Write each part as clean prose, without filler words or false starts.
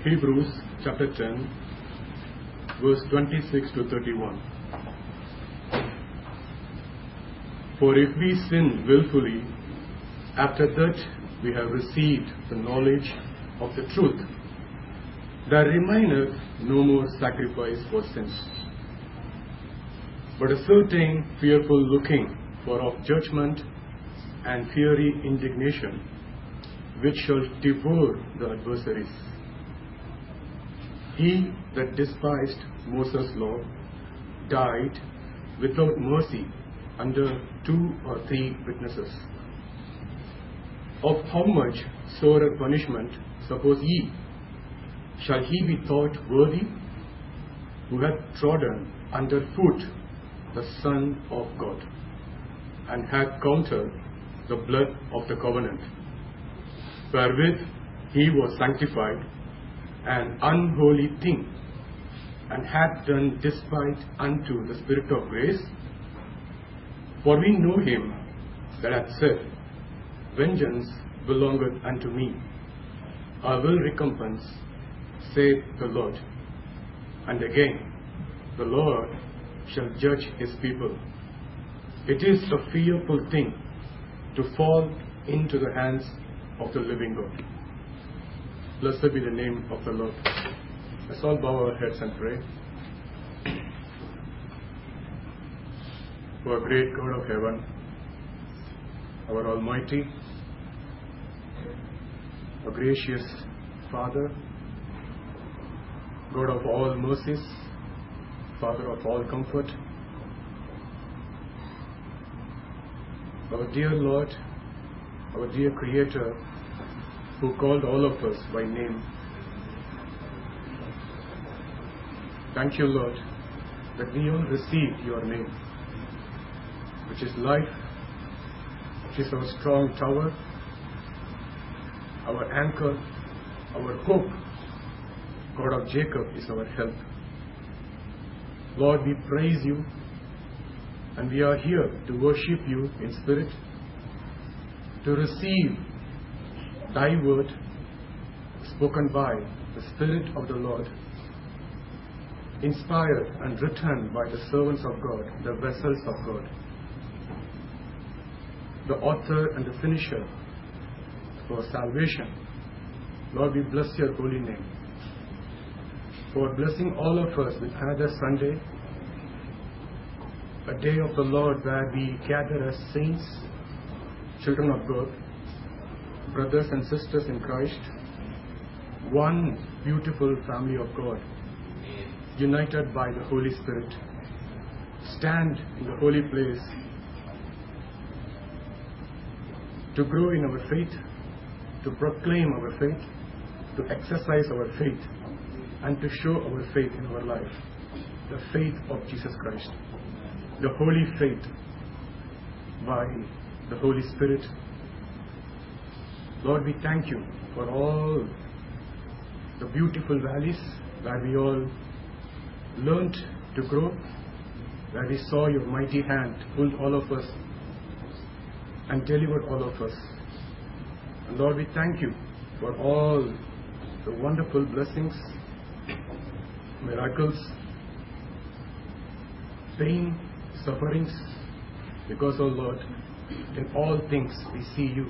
Hebrews chapter 10, verse 26 to 31. For if we sin willfully, after that we have received the knowledge of the truth, there remaineth no more sacrifice for sins, but a certain fearful looking for of judgment and fiery indignation, which shall devour the adversaries. He that despised Moses' law died without mercy under 2 or 3 witnesses. Of how much sorer punishment, suppose ye, shall he be thought worthy, who hath trodden under foot the Son of God, and hath counted the blood of the covenant, wherewith he was sanctified, an unholy thing, and hath done despite unto the Spirit of grace? For we know him that hath said, Vengeance belongeth unto me, I will recompense, saith the Lord. And again, the Lord shall judge his people. It is a fearful thing to fall into the hands of the living God. Blessed be the name of the Lord. Let's all bow our heads and pray. O great God of heaven, our Almighty, O gracious Father, God of all mercies, Father of all comfort, our dear Lord, our dear Creator, who called all of us by name. Thank you, Lord, that we all received your name, which is life, which is our strong tower, our anchor, our hope. God of Jacob is our help. Lord, we praise you, and we are here to worship you in spirit, to receive thy word spoken by the Spirit of the Lord, inspired and written by the servants of God, the vessels of God, the author and the finisher for salvation. Lord, we bless your holy name for blessing all of us with another Sunday, a day of the Lord where we gather as saints, children of God, brothers and sisters in Christ, one beautiful family of God, united by the Holy Spirit, stand in the holy place to grow in our faith, to proclaim our faith, to exercise our faith, and to show our faith in our life, the faith of Jesus Christ, the holy faith by the Holy Spirit. Lord, we thank you for all the beautiful valleys where we all learned to grow, where we saw your mighty hand pulled all of us and delivered all of us. And Lord, we thank you for all the wonderful blessings, miracles, pain, sufferings, because, oh Lord, in all things we see you.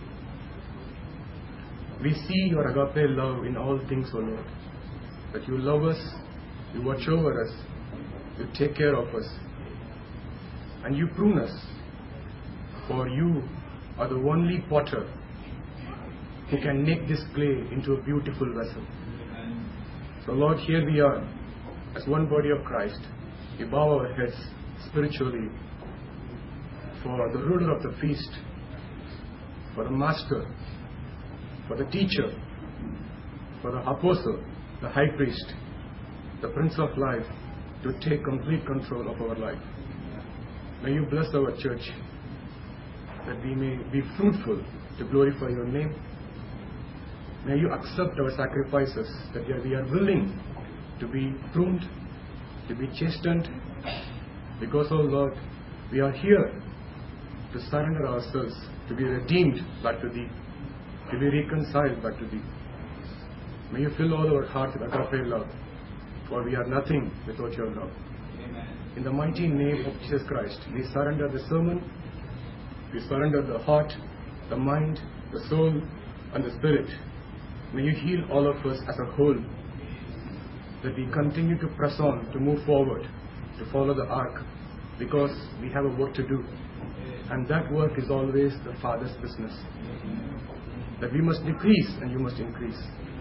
We see your agape love in all things, O Lord, that you love us, you watch over us, you take care of us, and you prune us, for you are the only potter who can make this clay into a beautiful vessel. So Lord, here we are, as one body of Christ. We bow our heads spiritually for the ruler of the feast, for the master, for the teacher, for the apostle, the high priest, the Prince of Life, to take complete control of our life. May you bless our church, that we may be fruitful to glorify your name. May you accept our sacrifices, that we are willing to be pruned, to be chastened, because, oh Lord, we are here to surrender ourselves, to be redeemed back to thee, to be reconciled back to thee. May you fill all our hearts with agape love, for we are nothing without your love. In the mighty name of Jesus Christ, we surrender the sermon, we surrender the heart, the mind, the soul, and the spirit. May you heal all of us as a whole, that we continue to press on, to move forward, to follow the ark, because we have a work to do. And that work is always the Father's business. That we must decrease and you must increase.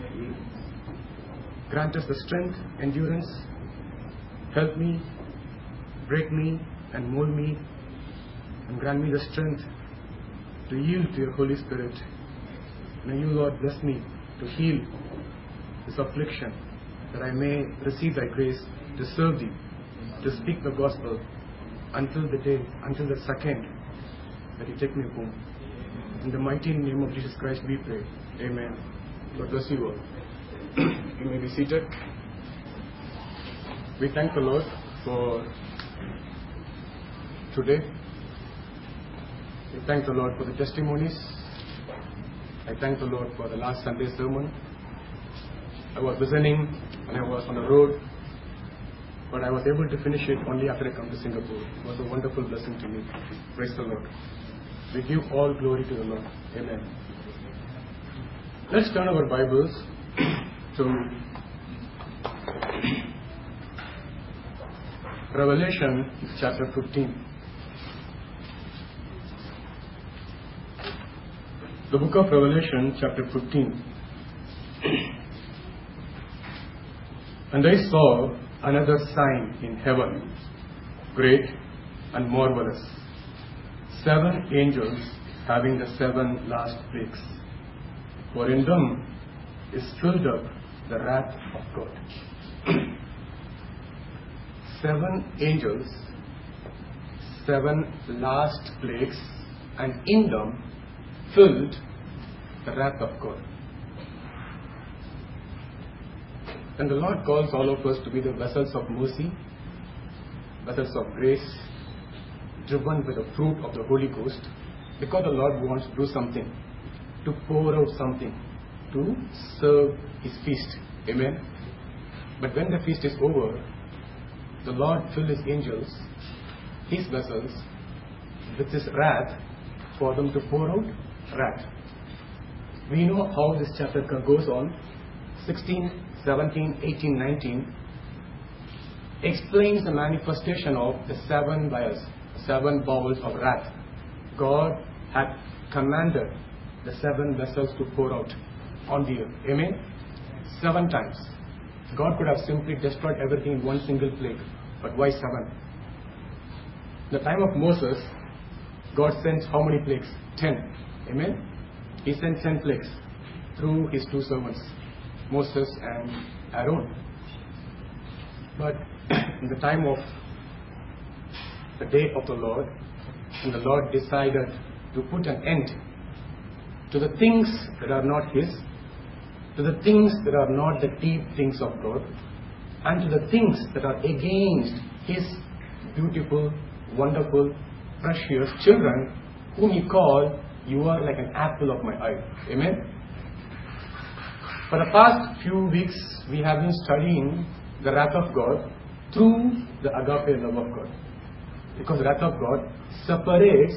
Grant us the strength, endurance. Help me, break me, and mold me. And grant me the strength to yield to your Holy Spirit. May you, Lord, bless me to heal this affliction, that I may receive thy grace to serve thee, to speak the gospel until the day, until the second that you take me home. In the mighty name of Jesus Christ we pray. Amen. God bless you all. You may be seated. We thank the Lord for today. We thank the Lord for the testimonies. I thank the Lord for the last Sunday sermon. I was listening and I was on the road, but I was able to finish it only after I come to Singapore. It was a wonderful blessing to me. Praise the Lord. We give all glory to the Lord. Amen. Let's turn our Bibles to Revelation chapter 15. The book of Revelation chapter 15. And I saw another sign in heaven, great and marvelous, 7 angels having the 7 last plagues. For in them is filled up the wrath of God. 7 angels, 7 last plagues, and in them filled the wrath of God. And the Lord calls all of us to be the vessels of mercy, vessels of grace, driven by the fruit of the Holy Ghost, because the Lord wants to do something, to pour out something, to serve His feast. Amen. But when the feast is over, the Lord fills His angels, His vessels, with His wrath for them to pour out wrath. We know how this chapter goes on. 16, 17, 18, 19 explains the manifestation of the 7 vials, 7 bowls of wrath. God had commanded the 7 vessels to pour out on the earth. Amen? 7 times. God could have simply destroyed everything in one single plague. But why 7? In the time of Moses, God sent how many plagues? 10. Amen? He sent 10 plagues through His 2 servants, Moses and Aaron. But in the time of the day of the Lord, when the Lord decided to put an end to the things that are not His, to the things that are not the deep things of God, and to the things that are against His beautiful, wonderful, precious children, whom He called, you are like an apple of my eye. Amen? For the past few weeks, we have been studying the wrath of God through the agape love of God. Because the wrath of God separates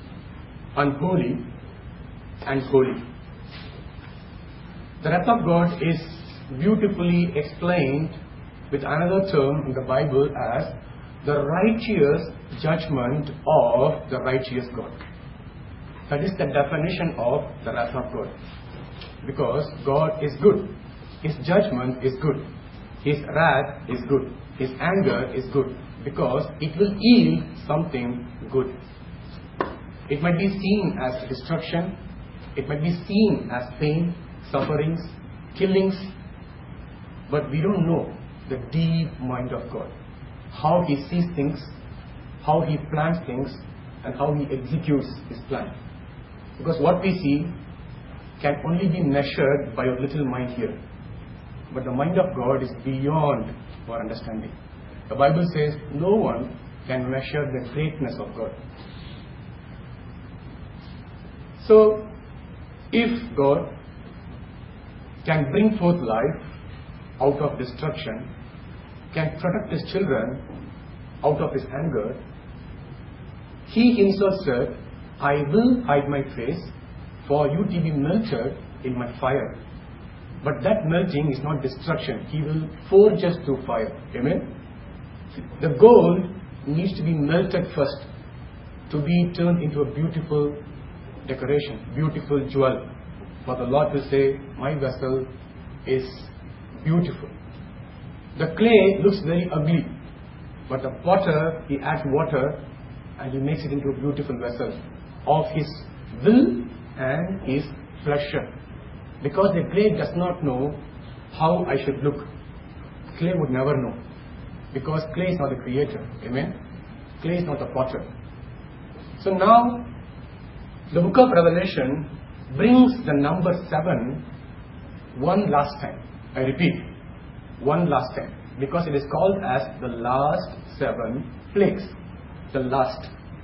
unholy and holy. The wrath of God is beautifully explained with another term in the Bible as the righteous judgment of the righteous God. That is the definition of the wrath of God. Because God is good. His judgment is good. His wrath is good. His anger is good. Because it will yield something good. It might be seen as destruction. It might be seen as pain, sufferings, killings. But we don't know the deep mind of God. How He sees things, how He plans things, and how He executes His plan. Because what we see can only be measured by our little mind here. But the mind of God is beyond our understanding. The Bible says no one can measure the greatness of God. So, if God can bring forth life out of destruction, can protect his children out of his anger. He himself said, I will hide my face for you to be melted in my fire. But that melting is not destruction. He will forge us through fire. Amen? The gold needs to be melted first to be turned into a beautiful decoration, beautiful jewel. For the Lord will say, my vessel is beautiful. The clay looks very ugly, but the potter, he adds water and he makes it into a beautiful vessel of his will and his pleasure. Because the clay does not know how I should look. Clay would never know. Because clay is not the creator. Amen? Clay is not the potter. So now, the book of Revelation brings the number 7 one last time. I repeat, one last time. Because it is called as the last 7 plagues. The last.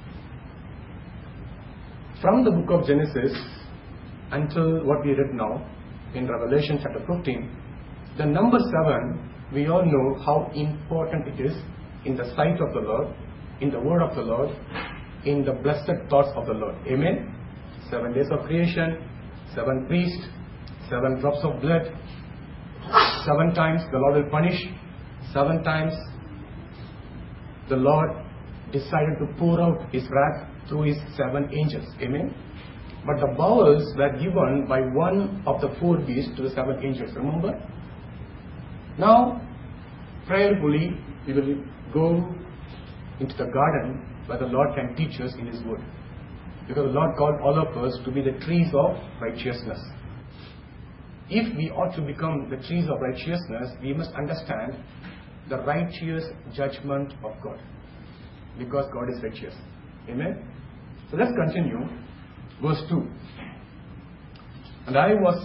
From the book of Genesis until what we read now in Revelation chapter 15, the number 7, we all know how important it is in the sight of the Lord, in the word of the Lord, in the blessed thoughts of the Lord. Amen? 7 days of creation, 7 priests, 7 drops of blood, 7 times the Lord will punish, 7 times the Lord decided to pour out his wrath through his 7 angels. Amen? But the bowls were given by one of the 4 beasts to the 7 angels. Remember? Now, prayerfully, we will go into the garden where the Lord can teach us in his word. Because the Lord called all of us to be the trees of righteousness. If we ought to become the trees of righteousness, we must understand the righteous judgment of God. Because God is righteous. Amen? So let's continue. Verse 2. And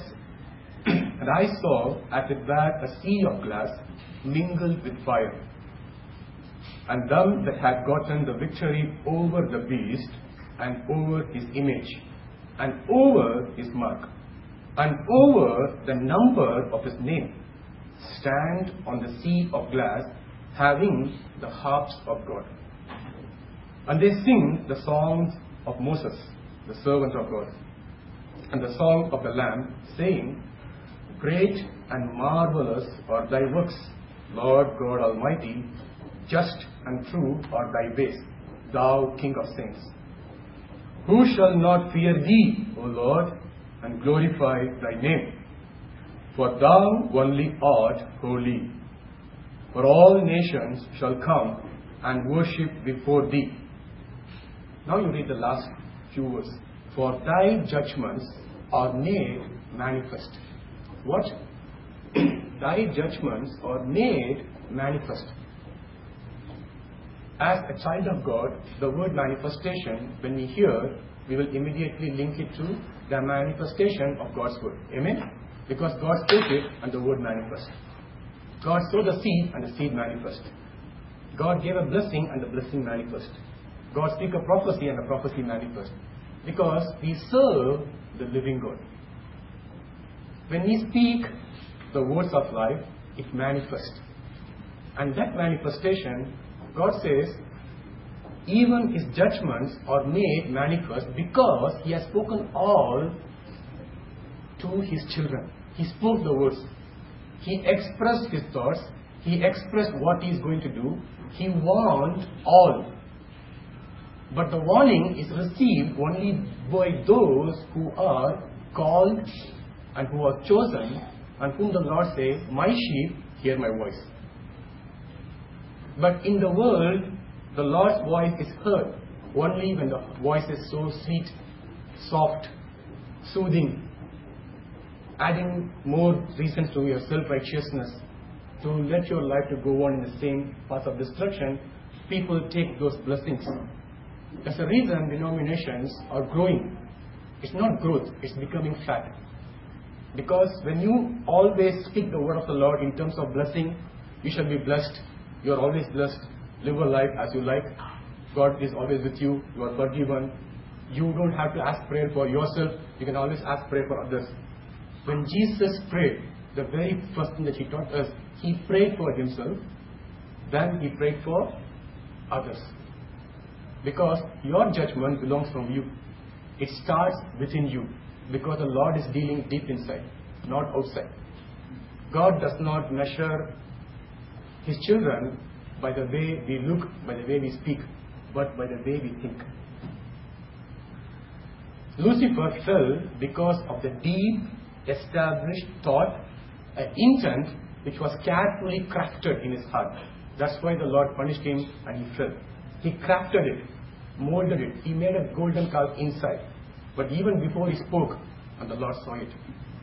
I saw as it were a sea of glass mingled with fire. And them that had gotten the victory over the beast, and over his image, and over his mark, and over the number of his name, stand on the sea of glass, having the harps of God. And they sing the songs of Moses, the servant of God, and the song of the Lamb, saying, Great and marvelous are thy works, Lord God Almighty. Just and true are thy ways, thou King of saints. Who shall not fear thee, O Lord, and glorify thy name? For thou only art holy. For all nations shall come and worship before thee. Now you read the last few words. For thy judgments are made manifest. What? Thy judgments are made manifest. As a child of God, the word manifestation, when we hear, we will immediately link it to the manifestation of God's word. Amen? Because God spoke it and the word manifest. God sowed the seed and the seed manifest. God gave a blessing and the blessing manifest. God speak a prophecy and the prophecy manifest. Because we serve the living God. When we speak the words of life, it manifests. And that manifestation, God says, even his judgments are made manifest because he has spoken all to his children. He spoke the words. He expressed his thoughts. He expressed what he is going to do. He warned all. But the warning is received only by those who are called and who are chosen, and whom the Lord says, my sheep hear my voice. But in the world, the Lord's voice is heard only when the voice is so sweet, soft, soothing, adding more reasons to your self-righteousness, to let your life to go on in the same path of destruction. People take those blessings. That's the reason denominations are growing. It's not growth, it's becoming fat. Because when you always speak the word of the Lord in terms of blessing, you shall be blessed. You are always blessed. Live a life as you like. God is always with you. You are forgiven. You don't have to ask prayer for yourself. You can always ask prayer for others. When Jesus prayed, the very first thing that he taught us, he prayed for himself, then he prayed for others. Because your judgment belongs from you. It starts within you. Because the Lord is dealing deep inside, not outside. God does not measure His children by the way we look, by the way we speak, but by the way we think. Lucifer fell because of the deep established thought, an intent which was carefully crafted in his heart. That's why the Lord punished him and he fell. He crafted it, molded it. He made a golden calf inside. But even before he spoke, and the Lord saw it.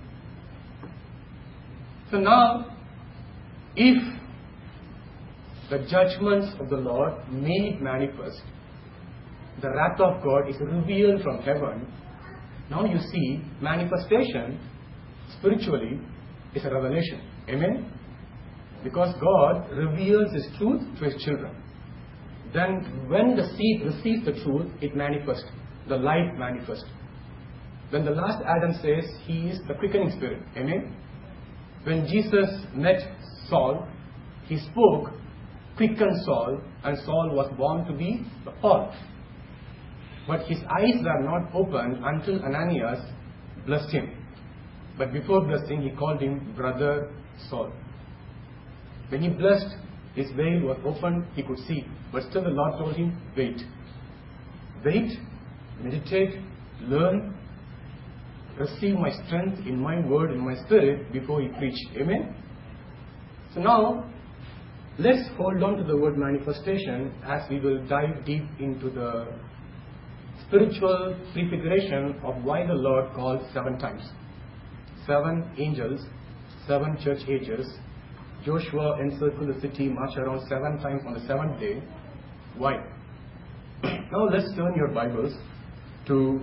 So now, if the judgments of the Lord made manifest, the wrath of God is revealed from heaven. Now you see, manifestation spiritually is a revelation. Amen? Because God reveals His truth to His children. Then when the seed receives the truth, it manifests. The life manifests. When the last Adam says He is the quickening spirit. Amen? When Jesus met Saul, He spoke, quickened Saul, and Saul was born to be Paul. But his eyes were not opened until Ananias blessed him. But before blessing, he called him Brother Saul. When he blessed, his veil was opened, he could see. But still the Lord told him, wait. Wait, meditate, learn, receive my strength in my word, in my spirit, before you preach. Amen? So now, let's hold on to the word manifestation as we will dive deep into the spiritual prefiguration of why the Lord called 7 times. 7 angels, 7 church ages. Joshua encircled the city, marched around 7 times on the 7th day. Why? Now let's turn your Bibles to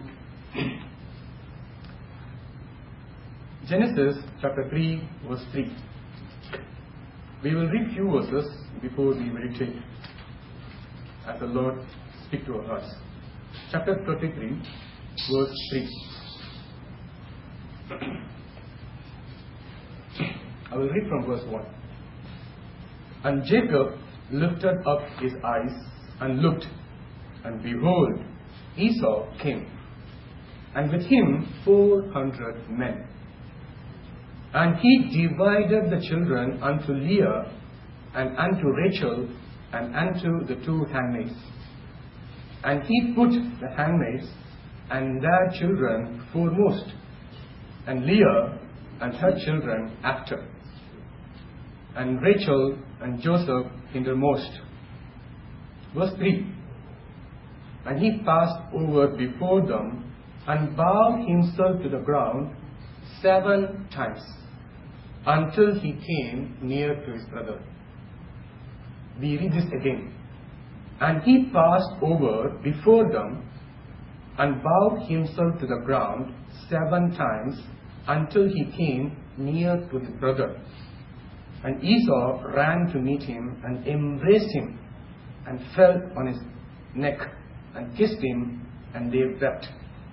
Genesis chapter 3, verse 3. We will read few verses before we meditate as the Lord speak to our hearts. Chapter 33, verse 3. I will read from verse 1. And Jacob lifted up his eyes and looked, and behold, Esau came, and with him 400 men. And he divided the children unto Leah, and unto Rachel, and unto the 2 handmaids. And he put the handmaids and their children foremost, and Leah and her children after, and Rachel and Joseph hindermost. Verse 3. And he passed over before them, and bowed himself to the ground 7 times, until he came near to his brother. We read this again. And he passed over before them, and bowed himself to the ground 7 times, until he came near to his brother. And Esau ran to meet him, and embraced him, and fell on his neck, and kissed him, and they wept.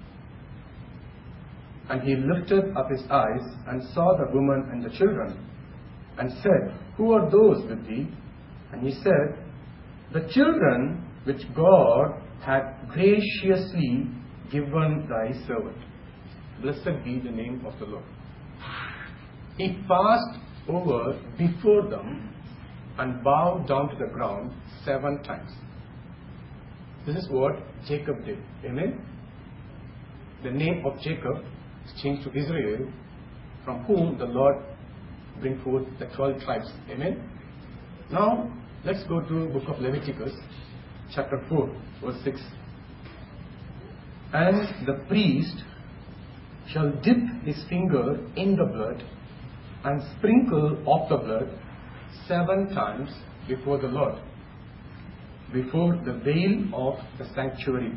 And he lifted up his eyes, and saw the woman and the children, and said, Who are those with thee? And he said, The children which God had graciously given thy servant. Blessed be the name of the Lord. He passed over before them and bowed down to the ground 7 times. This is what Jacob did. Amen? The name of Jacob is changed to Israel, from whom the Lord bring forth the 12 tribes. Amen? Now, let's go to the book of Leviticus, chapter 4, verse 6. And the priest shall dip his finger in the blood, and sprinkle of the blood 7 times before the Lord, before the veil of the sanctuary.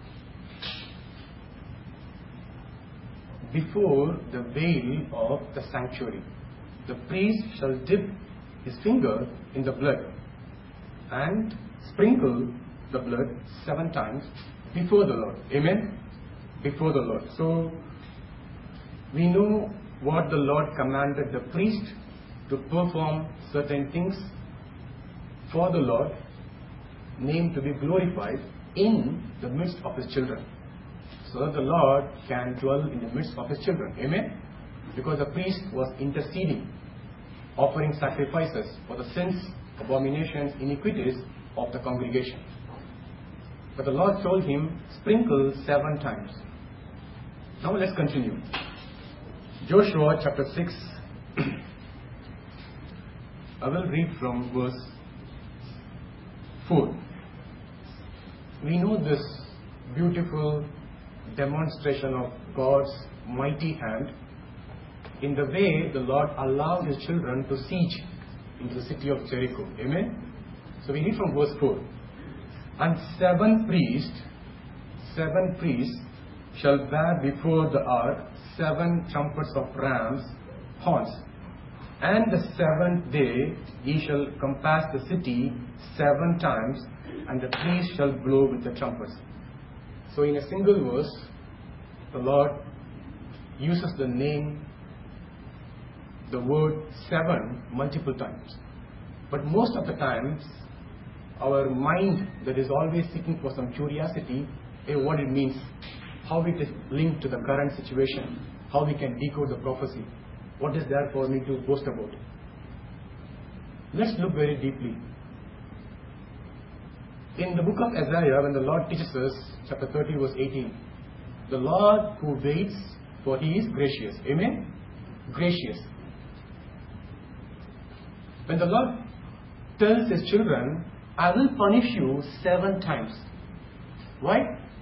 Before the veil of the sanctuary. The priest shall dip his finger in the blood and sprinkle the blood 7 times before the Lord. Amen? Before the Lord. So, we know what the Lord commanded the priest to perform certain things for the Lord, name to be glorified in the midst of His children, so that the Lord can dwell in the midst of His children. Amen? Because the priest was interceding, offering sacrifices for the sins, abominations, iniquities of the congregation. But the Lord told him, sprinkle 7 times. Now let's continue. Joshua chapter 6. I will read from verse 4. We know this beautiful demonstration of God's mighty hand in the way the Lord allowed His children to siege into the city of Jericho. Amen? So we read from verse 4. And 7 priests shall bear before the ark 7 trumpets of rams' horns. And the 7th day ye shall compass the city 7 times, and the priests shall blow with the trumpets. So in a single verse, the Lord uses the word 7 multiple times. But most of the times, our mind that is always seeking for some curiosity, what it means, how it is linked to the current situation, how we can decode the prophecy, what is there for me to boast about. Let's look very deeply. In the book of Isaiah, when the Lord teaches us, chapter 30 verse 18, the Lord who waits, for He is gracious. Amen? Gracious. When the Lord tells His children, I will punish you 7 times. Why?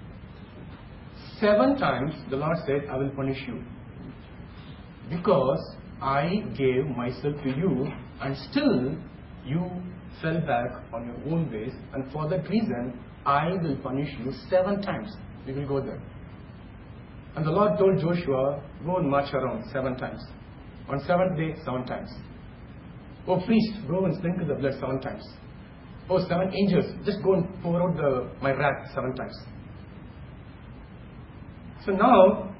7 times the Lord said, I will punish you. Because I gave myself to you, and still you fell back on your own ways, and for that reason I will punish you 7 times. We will go there. And the Lord told Joshua, go and march around 7 times. On 7th day, 7 times. Oh priest, go and sprinkle the blood 7 times. Oh 7 angels, just go and pour out my wrath 7 times. So now,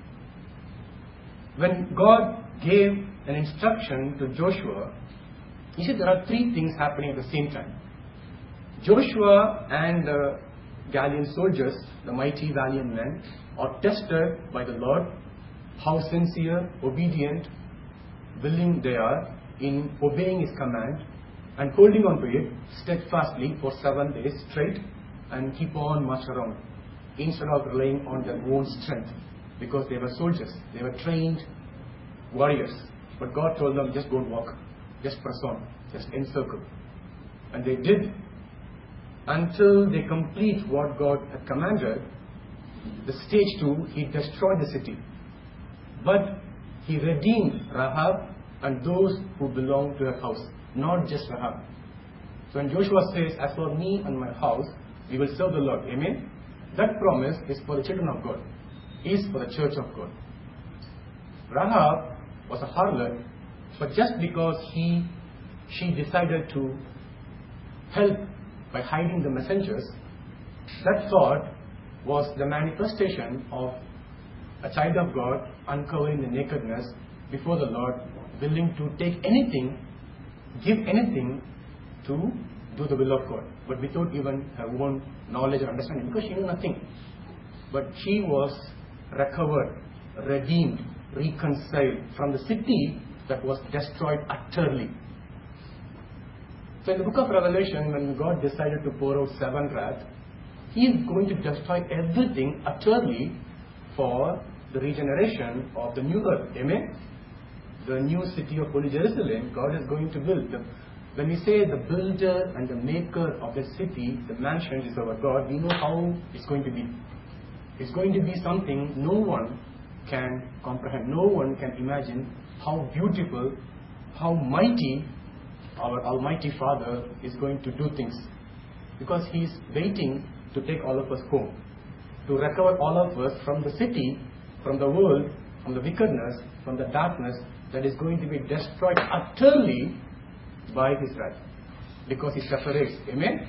when God gave an instruction to Joshua, you see there are 3 things happening at the same time. Joshua and the Galilean soldiers, the mighty valiant men, are tested by the Lord, how sincere, obedient, willing they are in obeying His command and holding on to it steadfastly for 7 days straight and keep on march around instead of relying on their own strength, because they were soldiers, they were trained warriors. But God told them, just don't walk, just press on, just encircle. And they did until they complete what God had commanded. The stage 2, He destroyed the city. But He redeemed Rahab and those who belonged to her house, not just Rahab. So when Joshua says, as for me and my house, we will serve the Lord. Amen? That promise is for the children of God, is for the church of God. Rahab was a harlot, but just because she decided to help by hiding the messengers, that thought was the manifestation of a child of God uncovering the nakedness before the Lord, willing to take anything, give anything to do the will of God, but without even her own knowledge or understanding, because she knew nothing. But she was recovered, redeemed, reconciled from the city that was destroyed utterly. So in the book of Revelation, when God decided to pour out 7 wrath, He is going to destroy everything utterly for the regeneration of the new earth. Amen? The new city of Holy Jerusalem, God is going to build. When we say the builder and the maker of the city, the mansion is our God, we know how it's going to be. It's going to be something no one can comprehend, no one can imagine how beautiful, how mighty our Almighty Father is going to do things. Because He is waiting to take all of us home, to recover all of us from the city, from the world, from the wickedness, from the darkness that is going to be destroyed utterly by His wrath, because He separates. Amen?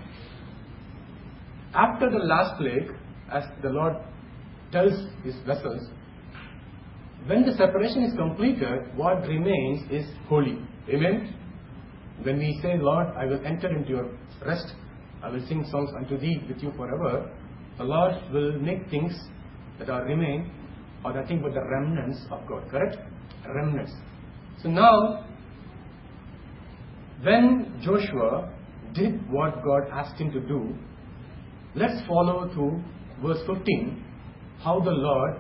After the last plague, as the Lord tells His vessels, when the separation is completed, what remains is holy. Amen? When we say, Lord, I will enter into your rest, I will sing songs unto thee with you forever, the Lord will make things that are remain or nothing but the remnants of God. Correct? Remnants. So now, when Joshua did what God asked him to do, let's follow to verse 15, how the Lord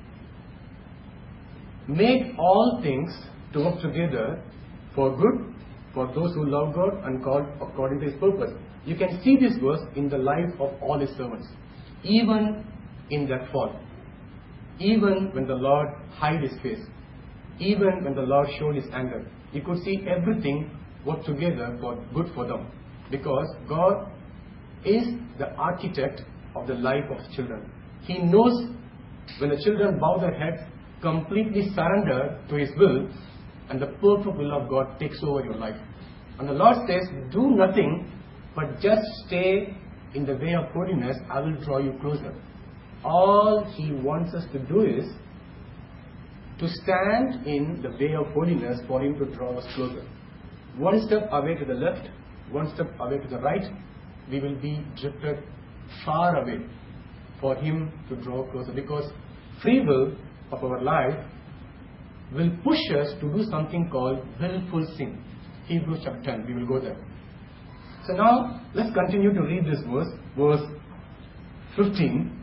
made all things to work together for good for those who love God and called according to His purpose. You can see this verse in the life of all His servants. Even in that fall, even when the Lord hid His face, even when the Lord showed His anger, you could see everything work together for good for them, because God is the architect of the life of children. He knows when the children bow their heads, completely surrender to His will, and the perfect will of God takes over your life. And the Lord says, do nothing but just stay in the way of holiness, I will draw you closer. All He wants us to do is to stand in the way of holiness for Him to draw us closer. One step away to the left, one step away to the right, we will be drifted far away for Him to draw closer, because free will of our life will push us to do something called willful sin. Hebrews chapter 10, we will go there. So now, let's continue to read this verse, verse 15.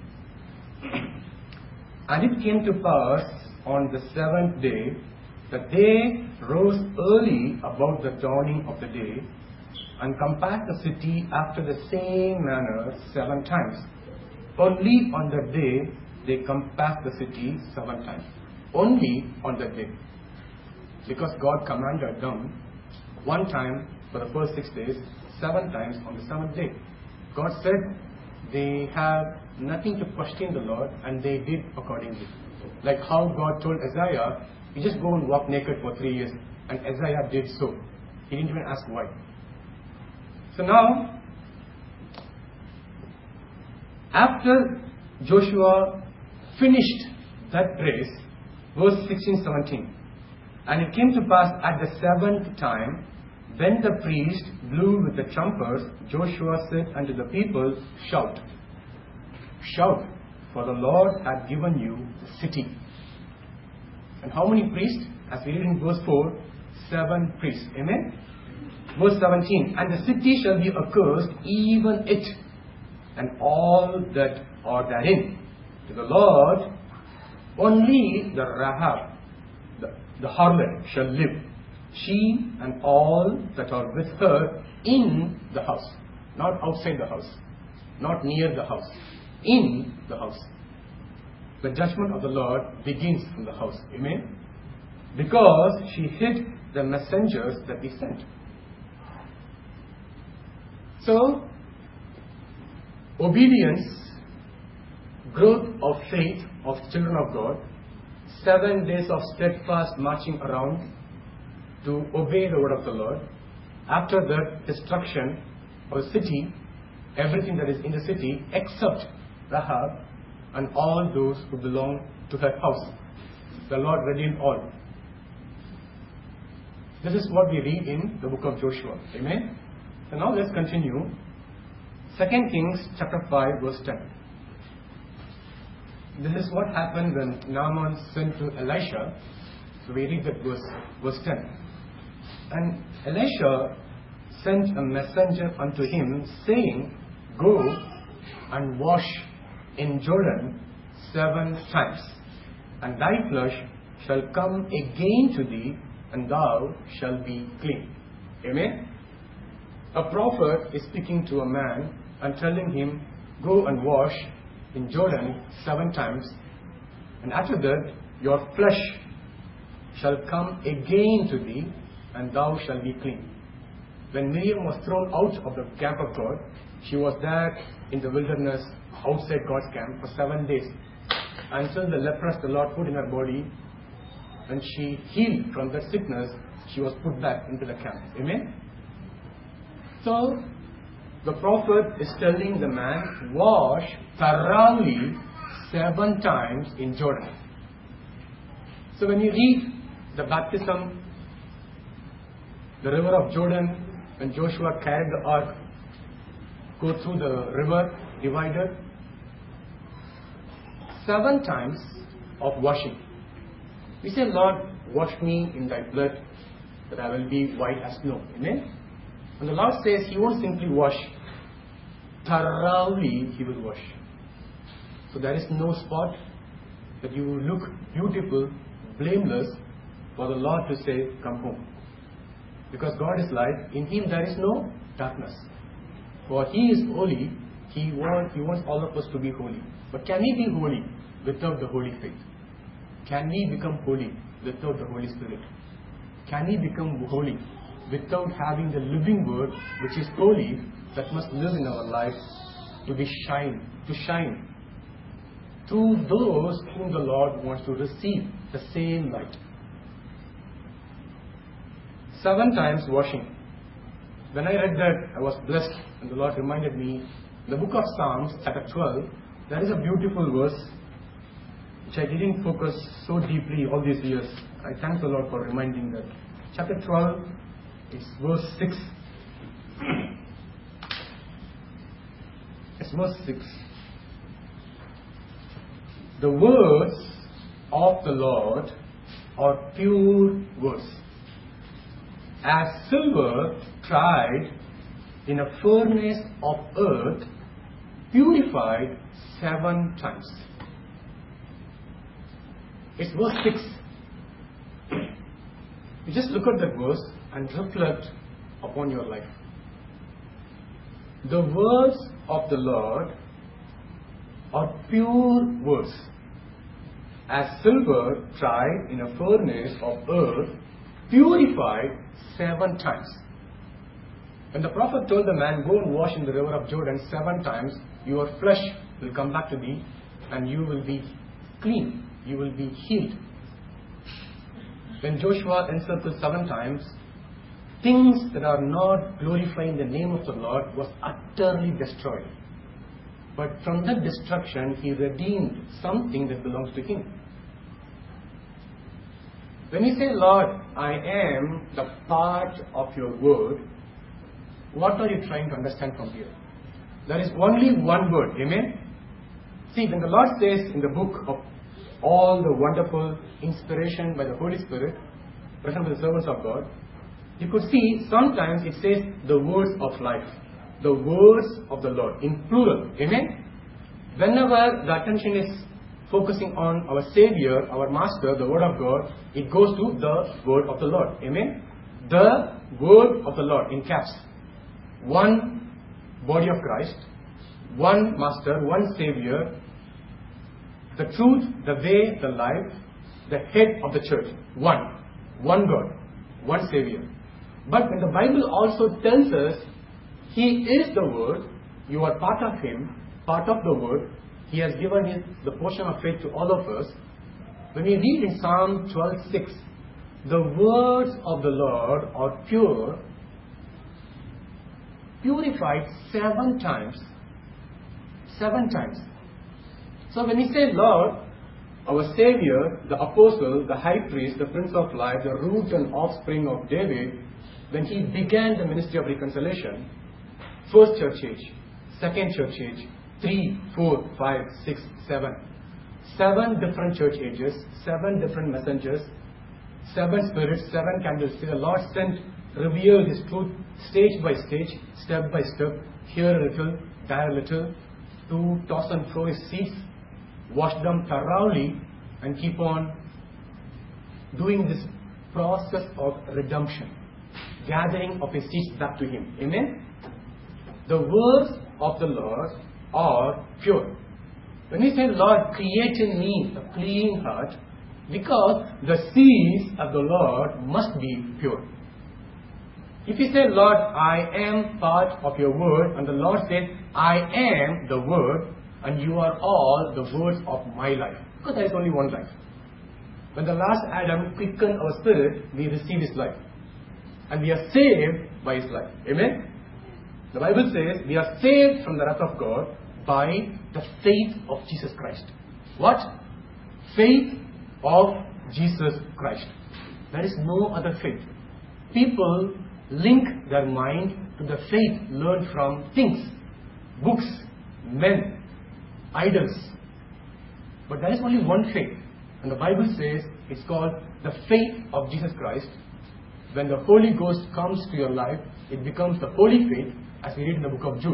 And it came to pass on the seventh day that they rose early about the dawning of the day and compassed the city after the same manner 7 times. Only on that day they compassed the city 7 times. Only on that day. Because God commanded them 1 time for the first 6 days, 7 times on the 7th day. God said they have nothing to question the Lord, and they did accordingly. Like how God told Isaiah, you just go and walk naked for 3 years, and Isaiah did so. He didn't even ask why. So now, after Joshua finished that race, verse 16-17, and it came to pass at the 7th time, when the priest blew with the trumpets, Joshua said unto the people, shout, shout, for the Lord hath given you the city. And how many priests? As we read in verse 4, 7 priests. Amen? Verse 17, and the city shall be accursed, even it, and all that are therein. To the Lord, only the Rahab, the harlot, shall live, she and all that are with her in the house. Not outside the house, not near the house, in the house. The judgment of the Lord begins from the house. Amen? Because she hid the messengers that He sent. So, obedience, growth of faith of children of God, 7 days of steadfast marching around to obey the word of the Lord. After that, destruction of the city, everything that is in the city except Rahab and all those who belong to her house. The Lord redeemed all. This is what we read in the book of Joshua. Amen? So now let's continue. 2 Kings chapter 5 verse 10. This is what happened when Naaman sent to Elisha. So we read that verse 10. And Elisha sent a messenger unto him, saying, go and wash in Jordan 7 times, and thy flesh shall come again to thee, and thou shalt be clean. Amen? A prophet is speaking to a man and telling him, go and wash in Jordan 7 times, and after that your flesh shall come again to thee, and thou shalt be clean. When Miriam was thrown out of the camp of God, she was there in the wilderness outside God's camp for 7 days, until the leprous the Lord put in her body, and she healed from that sickness. She was put back into the camp. Amen? So, the prophet is telling the man, wash thoroughly 7 times in Jordan. So when you read the baptism, the river of Jordan, when Joshua carried the ark, go through the river divided, 7 times of washing. We say, Lord, wash me in thy blood, that I will be white as snow. Amen? And the Lord says He won't simply wash, thoroughly He will wash. So there is no spot that you will look beautiful, blameless, for the Lord to say, come home. Because God is light, in Him there is no darkness. For He is holy, He wants all of us to be holy. But can we be holy without the Holy Faith? Can we become holy without the Holy Spirit? Can we become holy without having the living Word, which is holy, that must live in our lives to shine to those whom the Lord wants to receive the same light? 7 times washing. When I read that, I was blessed, and the Lord reminded me, in the book of Psalms, chapter 12, there is a beautiful verse which I didn't focus so deeply all these years. I thank the Lord for reminding that. Chapter 12, it's verse 6. It's verse 6. The words of the Lord are pure words, as silver tried in a furnace of earth, purified 7 times. It's verse 6. You just look at that verse and reflect upon your life. The words of the Lord are pure words, as silver tried in a furnace of earth, purified 7 times. When the prophet told the man, go and wash in the river of Jordan 7 times, your flesh will come back to thee and you will be clean, you will be healed. When Joshua encircled 7 times, things that are not glorifying the name of the Lord was utterly destroyed. But from that destruction, He redeemed something that belongs to Him. When you say, Lord, I am the part of your word, what are you trying to understand from here? There is only one word. Amen? See, when the Lord says in the book of all the wonderful inspiration by the Holy Spirit, present by the servants of God, you could see sometimes it says the words of life, the words of the Lord, in plural. Amen? Whenever the attention is focusing on our Savior, our Master, the Word of God, it goes to the Word of the Lord. Amen? The Word of the Lord, in caps. One body of Christ, one Master, one Savior, the truth, the way, the life, the head of the church. One God, one Savior. But when the Bible also tells us He is the Word, you are part of Him, part of the Word, He has given the portion of faith to all of us. When we read in Psalm 12:6, the words of the Lord are pure, purified 7 times. 7 times. So when we say Lord, our Savior, the Apostle, the High Priest, the Prince of Life, the root and offspring of David, when He began the ministry of reconciliation, first church age, second church age, 3, 4, 5, 6, 7. 7 different church ages, 7 different messengers, 7 spirits, 7 candles. The Lord sent, revealed His truth stage by stage, step by step, here a little, there a little, to toss and throw His seeds, wash them thoroughly, and keep on doing this process of redemption, gathering of His seeds back to Him. Amen? The words of the Lord are pure. When we say, Lord, create in me a clean heart, because the seeds of the Lord must be pure. If you say, Lord, I am part of your word, and the Lord says, I am the word, and you are all the words of my life. Because there is only one life. When the last Adam quickened our spirit, we receive his life. And we are saved by his life. Amen? The Bible says we are saved from the wrath of God by the faith of Jesus Christ. What? Faith of Jesus Christ. There is no other faith. People link their mind to the faith learned from things, books, men, idols. But there is only one faith. And the Bible says it's called the faith of Jesus Christ. When the Holy Ghost comes to your life, it becomes the holy faith, as we read in the book of Jude.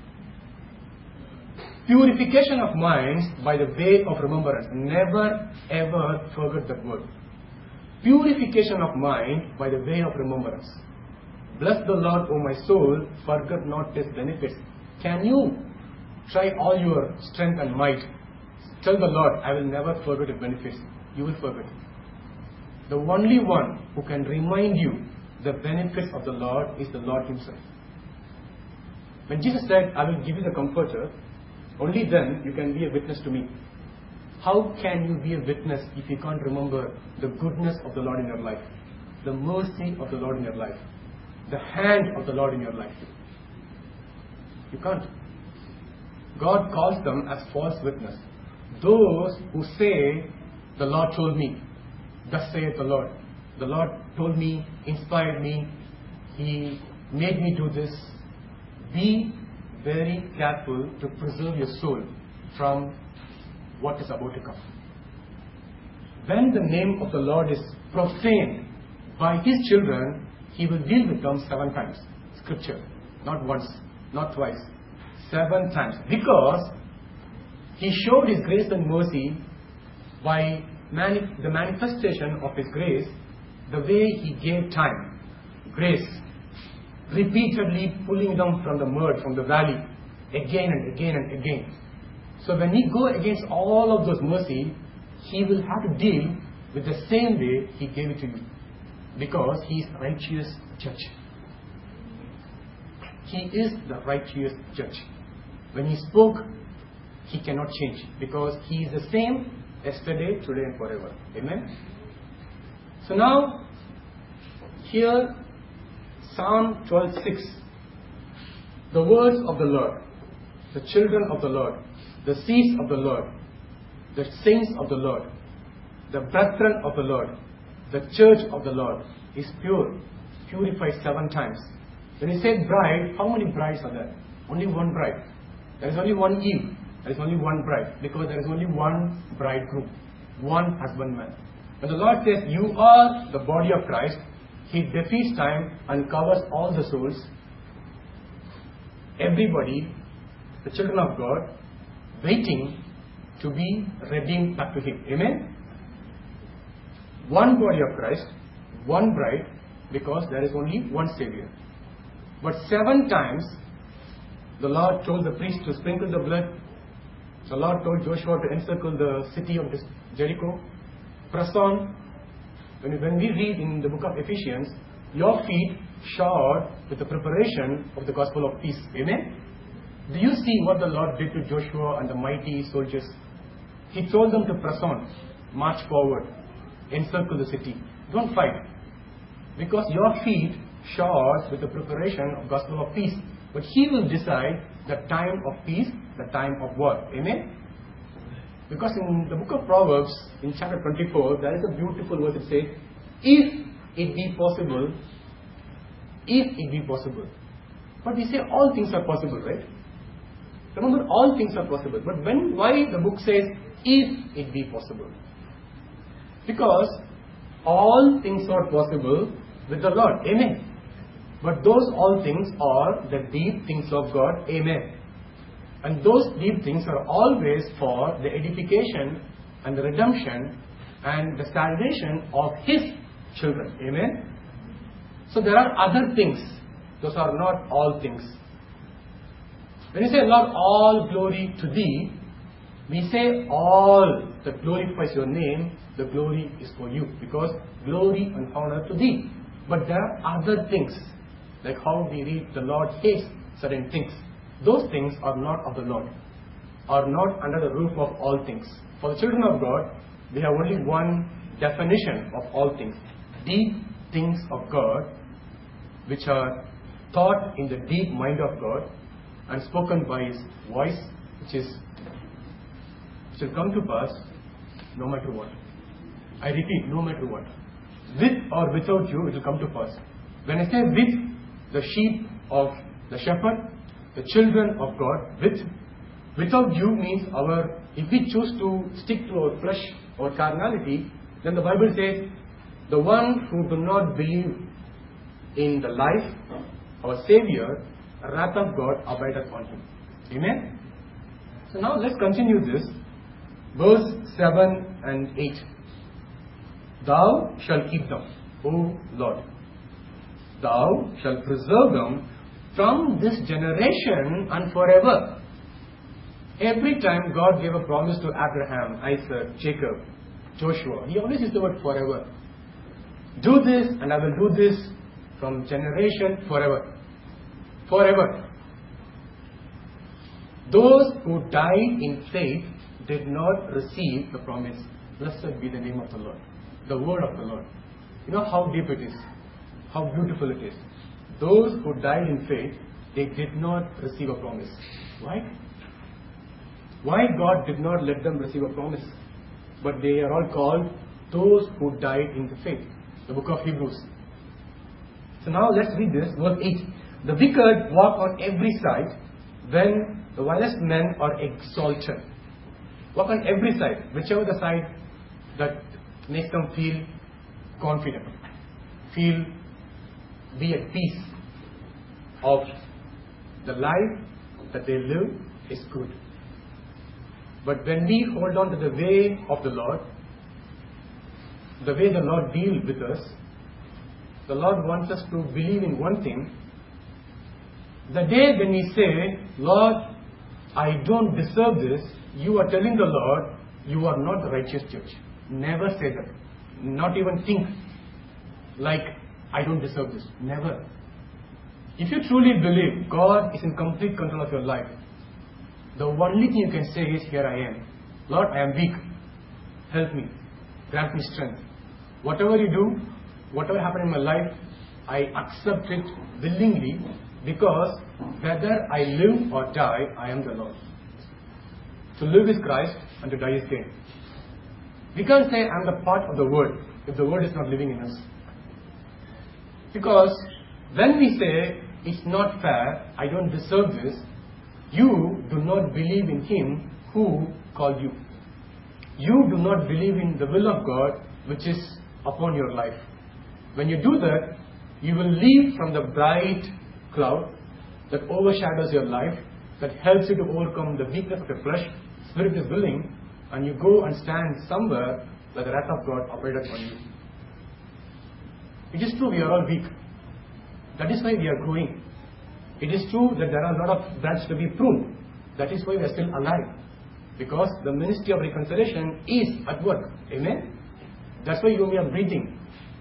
Purification of minds by the way of remembrance. Never ever forget that word. Purification of mind by the way of remembrance. Bless the Lord, O my soul, forget not His benefits. Can you try all your strength and might? Tell the Lord, I will never forget His benefits. You will forget. The only one who can remind you the benefits of the Lord is the Lord Himself. When Jesus said, I will give you the Comforter, only then you can be a witness to me. How can you be a witness if you can't remember the goodness of the Lord in your life, the mercy of the Lord in your life, the hand of the Lord in your life? You can't. God calls them as false witness. Those who say, the Lord told me, thus saith the Lord. The Lord told me, inspired me, He made me do this. Be very careful to preserve your soul from what is about to come. When the name of the Lord is profaned by His children, He will deal with them 7 times. Scripture. Not once, not twice. 7 times. Because He showed His grace and mercy by the manifestation of His grace, the way He gave time, grace, repeatedly pulling them from the mud, from the valley, again and again and again. So when He go against all of those mercy, He will have to deal with the same way He gave it to you. Because He is righteous judge. He is the righteous judge. When He spoke, He cannot change. Because He is the same yesterday, today and forever. Amen? So now, here, Psalm 12:6. The words of the Lord, the children of the Lord, the seeds of the Lord, the saints of the Lord, the brethren of the Lord, the church of the Lord is pure, purified 7 times. When He said bride, how many brides are there? Only one bride. There is only one Eve. There is only one bride. Because there is only one bridegroom, one husbandman. When the Lord says, you are the body of Christ, He defeats time and covers all the souls. Everybody, the children of God, waiting to be redeemed back to Him. Amen? One body of Christ, one bride, because there is only one Savior. But 7 times, the Lord told the priest to sprinkle the blood. The Lord told Joshua to encircle the city of Jericho. Press on. When we read in the book of Ephesians, your feet shod with the preparation of the gospel of peace. Amen? Do you see what the Lord did to Joshua and the mighty soldiers? He told them to press on, march forward, encircle the city. Don't fight. Because your feet shod with the preparation of gospel of peace. But He will decide the time of peace, the time of war. Amen? Because in the book of Proverbs, in chapter 24, there is a beautiful verse that says, if it be possible, if it be possible. But we say all things are possible, right? Remember, all things are possible. But why the book says, if it be possible? Because all things are possible with the Lord. Amen. But those all things are the deep things of God. Amen. And those deep things are always for the edification and the redemption and the salvation of His children. Amen. So there are other things. Those are not all things. When you say, Lord, all glory to Thee, we say all that glorifies Your name, the glory is for You. Because glory and honor to Thee. But there are other things. Like how we read, the Lord hates certain things. Those things are not of the Lord, are not under the roof of all things. For the children of God, we have only one definition of all things. Deep things of God, which are thought in the deep mind of God and spoken by His voice, which will come to pass no matter what. I repeat, no matter what. With or without you, it will come to pass. When I say with, the sheep of the shepherd, the children of God, without you means if we choose to stick to our flesh or carnality, then the Bible says, the one who do not believe in the life, our Savior, wrath of God abideth on him. Amen? So now let's continue this. Verse 7 and 8. Thou shalt keep them, O Lord. Thou shalt preserve them from this generation and forever. Every time God gave a promise to Abraham, Isaac, Jacob, Joshua, he always used the word forever. Do this and I will do this from generation forever. Forever. Those who died in faith did not receive the promise. Blessed be the name of the Lord. The word of the Lord. You know how deep it is. How beautiful it is. Those who died in faith, they did not receive a promise. Why? Why God did not let them receive a promise? But they are all called those who died in the faith. The book of Hebrews. So now let's read this, verse 8. The wicked walk on every side when the wisest men are exalted. Walk on every side, whichever the side that makes them feel confident, be at peace of the life that they live is good. But when we hold on to the way of the Lord, the way the Lord deals with us, the Lord wants us to believe in one thing. The day when we say, Lord, I don't deserve this, you are telling the Lord, you are not the righteous judge. Never say that. Not even think like, I don't deserve this. Never. If you truly believe God is in complete control of your life, the only thing you can say is, here I am. Lord, I am weak. Help me. Grant me strength. Whatever you do, whatever happens in my life, I accept it willingly, because whether I live or die, I am the Lord. To live is Christ and to die is gain. We can't say I am the part of the Word if the Word is not living in us. Because when we say it's not fair, I don't deserve this, you do not believe in Him who called you. You do not believe in the will of God which is upon your life. When you do that, you will leave from the bright cloud that overshadows your life, that helps you to overcome the weakness of your flesh. Spirit is willing, and you go and stand somewhere where the wrath of God operated on you. It is true we are all weak. That is why we are growing. It is true that there are a lot of branches to be pruned. That is why we are still alive. Because the ministry of reconciliation is at work. Amen? That's why you and me are breathing.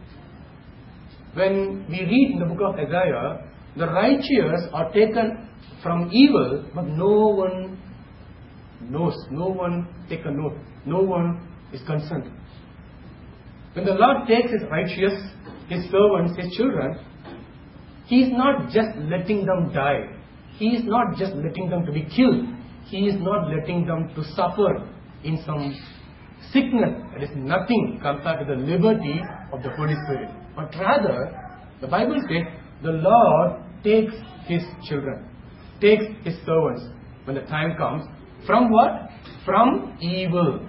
When we read in the book of Isaiah, the righteous are taken from evil, but no one knows, no one take a note, no one is concerned. When the Lord takes His righteous, His servants, His children, He is not just letting them die. He is not just letting them to be killed. He is not letting them to suffer in some sickness that is nothing compared to the liberty of the Holy Spirit. But rather, the Bible says, the Lord takes His children, takes His servants, when the time comes, from what? From evil.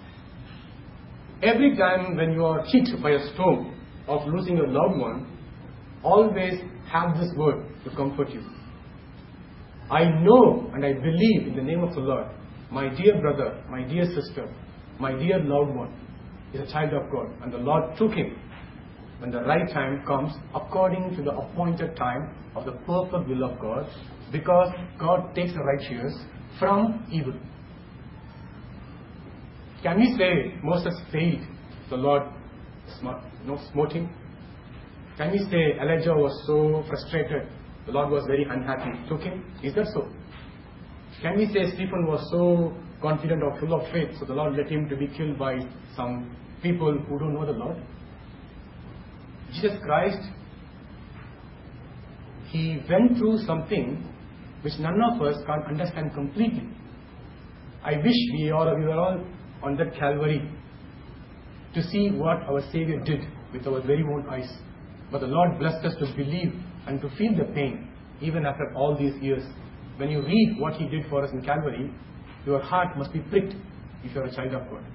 Every time when you are hit by a storm of losing a loved one, always have this word to comfort you. I know and I believe in the name of the Lord, my dear brother, my dear sister, my dear loved one is a child of God, and the Lord took him when the right time comes, according to the appointed time of the perfect will of God, because God takes the righteous from evil. Can we say Moses failed, the Lord smote him? Can we say Elijah was so frustrated, the Lord was very unhappy, took him? Is that so? Can we say Stephen was so confident or full of faith, so the Lord let him to be killed by some people who don't know the Lord? Jesus Christ, He went through something which none of us can understand completely. I wish we were all on that Calvary. to see what our Savior did with our very own eyes. But the Lord blessed us to believe and to feel the pain, even after all these years. When you read what He did for us in Calvary, your heart must be pricked if you are a child of God.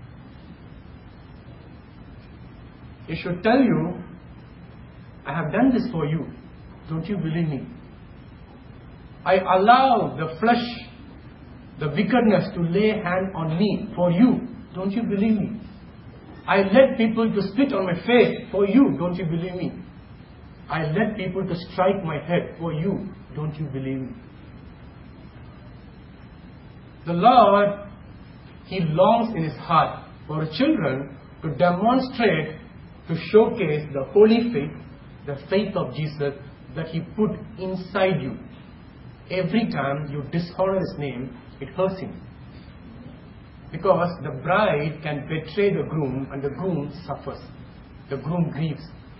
It should tell you, I have done this for you. Don't you believe me? I allow the flesh, the wickedness to lay hand on me for you. Don't you believe me? I let people to spit on my face for you. Don't you believe me? I let people to strike my head for you. Don't you believe me? The Lord, He longs in His heart for His children to demonstrate, to showcase the holy faith, the faith of Jesus that He put inside you. Every time you dishonor His name, it hurts Him. Because the bride can betray the groom and the groom suffers. The groom grieves.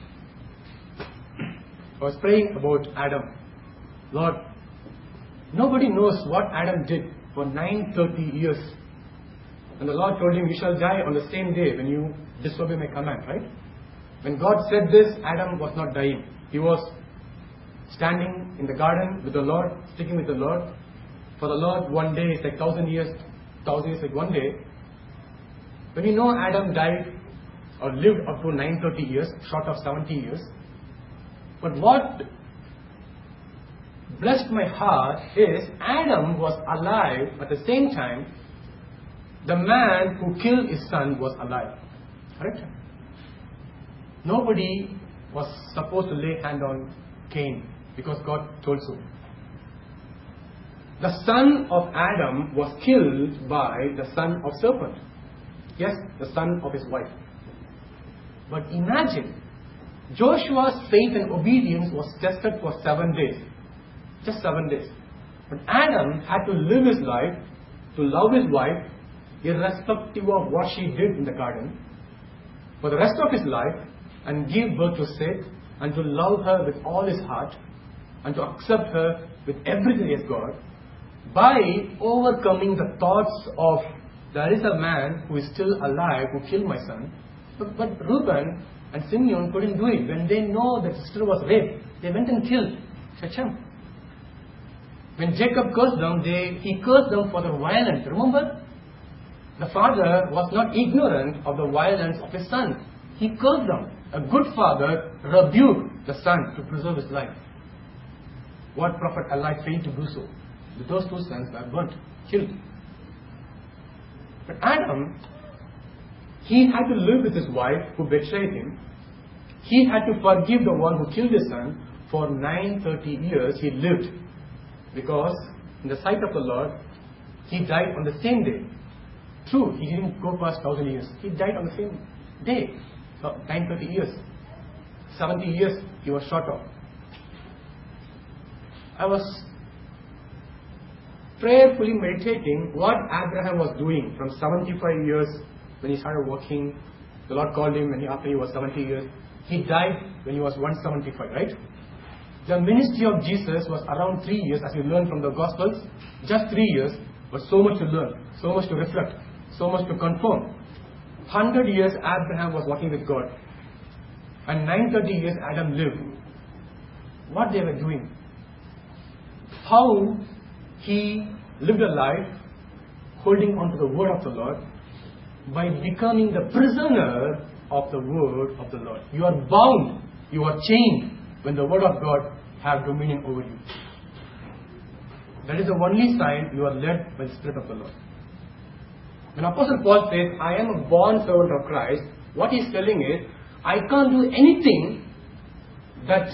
I was praying about Adam. Lord, nobody knows what Adam did for 930 years. And the Lord told him, you shall die on the same day when you disobey my command, right? When God said this, Adam was not dying. He was standing in the garden with the Lord, sticking with the Lord. For the Lord, one day is like 1,000 years. 1,000 years like one day. When you know Adam died or lived up to 930 years, short of 70 years. But what blessed my heart is Adam was alive at the same time the man who killed his son was alive. Correct? Nobody was supposed to lay hand on Cain because God told so. The son of Adam was killed by the son of serpent. Yes, the son of his wife. But imagine, Joshua's faith and obedience was tested for 7 days. Just 7 days. But Adam had to live his life, to love his wife, irrespective of what she did in the garden, for the rest of his life, and give birth to Seth, and to love her with all his heart, and to accept her with everything as God, by overcoming the thoughts of, there is a man who is still alive who killed my son. But Reuben and Simeon couldn't do it. When they know that sister was raped, they went and killed Shechem. When Jacob cursed them, he cursed them for their violence. Remember? The father was not ignorant of the violence of his son. He cursed them. A good father rebuked the son to preserve his life. What prophet Eli failed to do so? Those two sons were burnt, killed. But Adam, he had to live with his wife who betrayed him. He had to forgive the one who killed his son. For 930 years he lived. Because in the sight of the Lord, he died on the same day. True, he didn't go past 1,000 years. He died on the same day. So 930 years. 70 years he was short of. I was prayerfully meditating what Abraham was doing from 75 years when he started working. The Lord called him after he was 70 years. He died when he was 175, right? The ministry of Jesus was around 3 years, as we learn from the Gospels. Just 3 years, but so much to learn, so much to reflect, so much to confirm. 100 years Abraham was working with God. And 930 years Adam lived. What they were doing. How he lived a life holding on to the word of the Lord by becoming the prisoner of the word of the Lord. You are bound, you are chained when the word of God have dominion over you. That is the only sign you are led by the Spirit of the Lord. When Apostle Paul says, I am a born servant of Christ, what he is telling is, I can't do anything that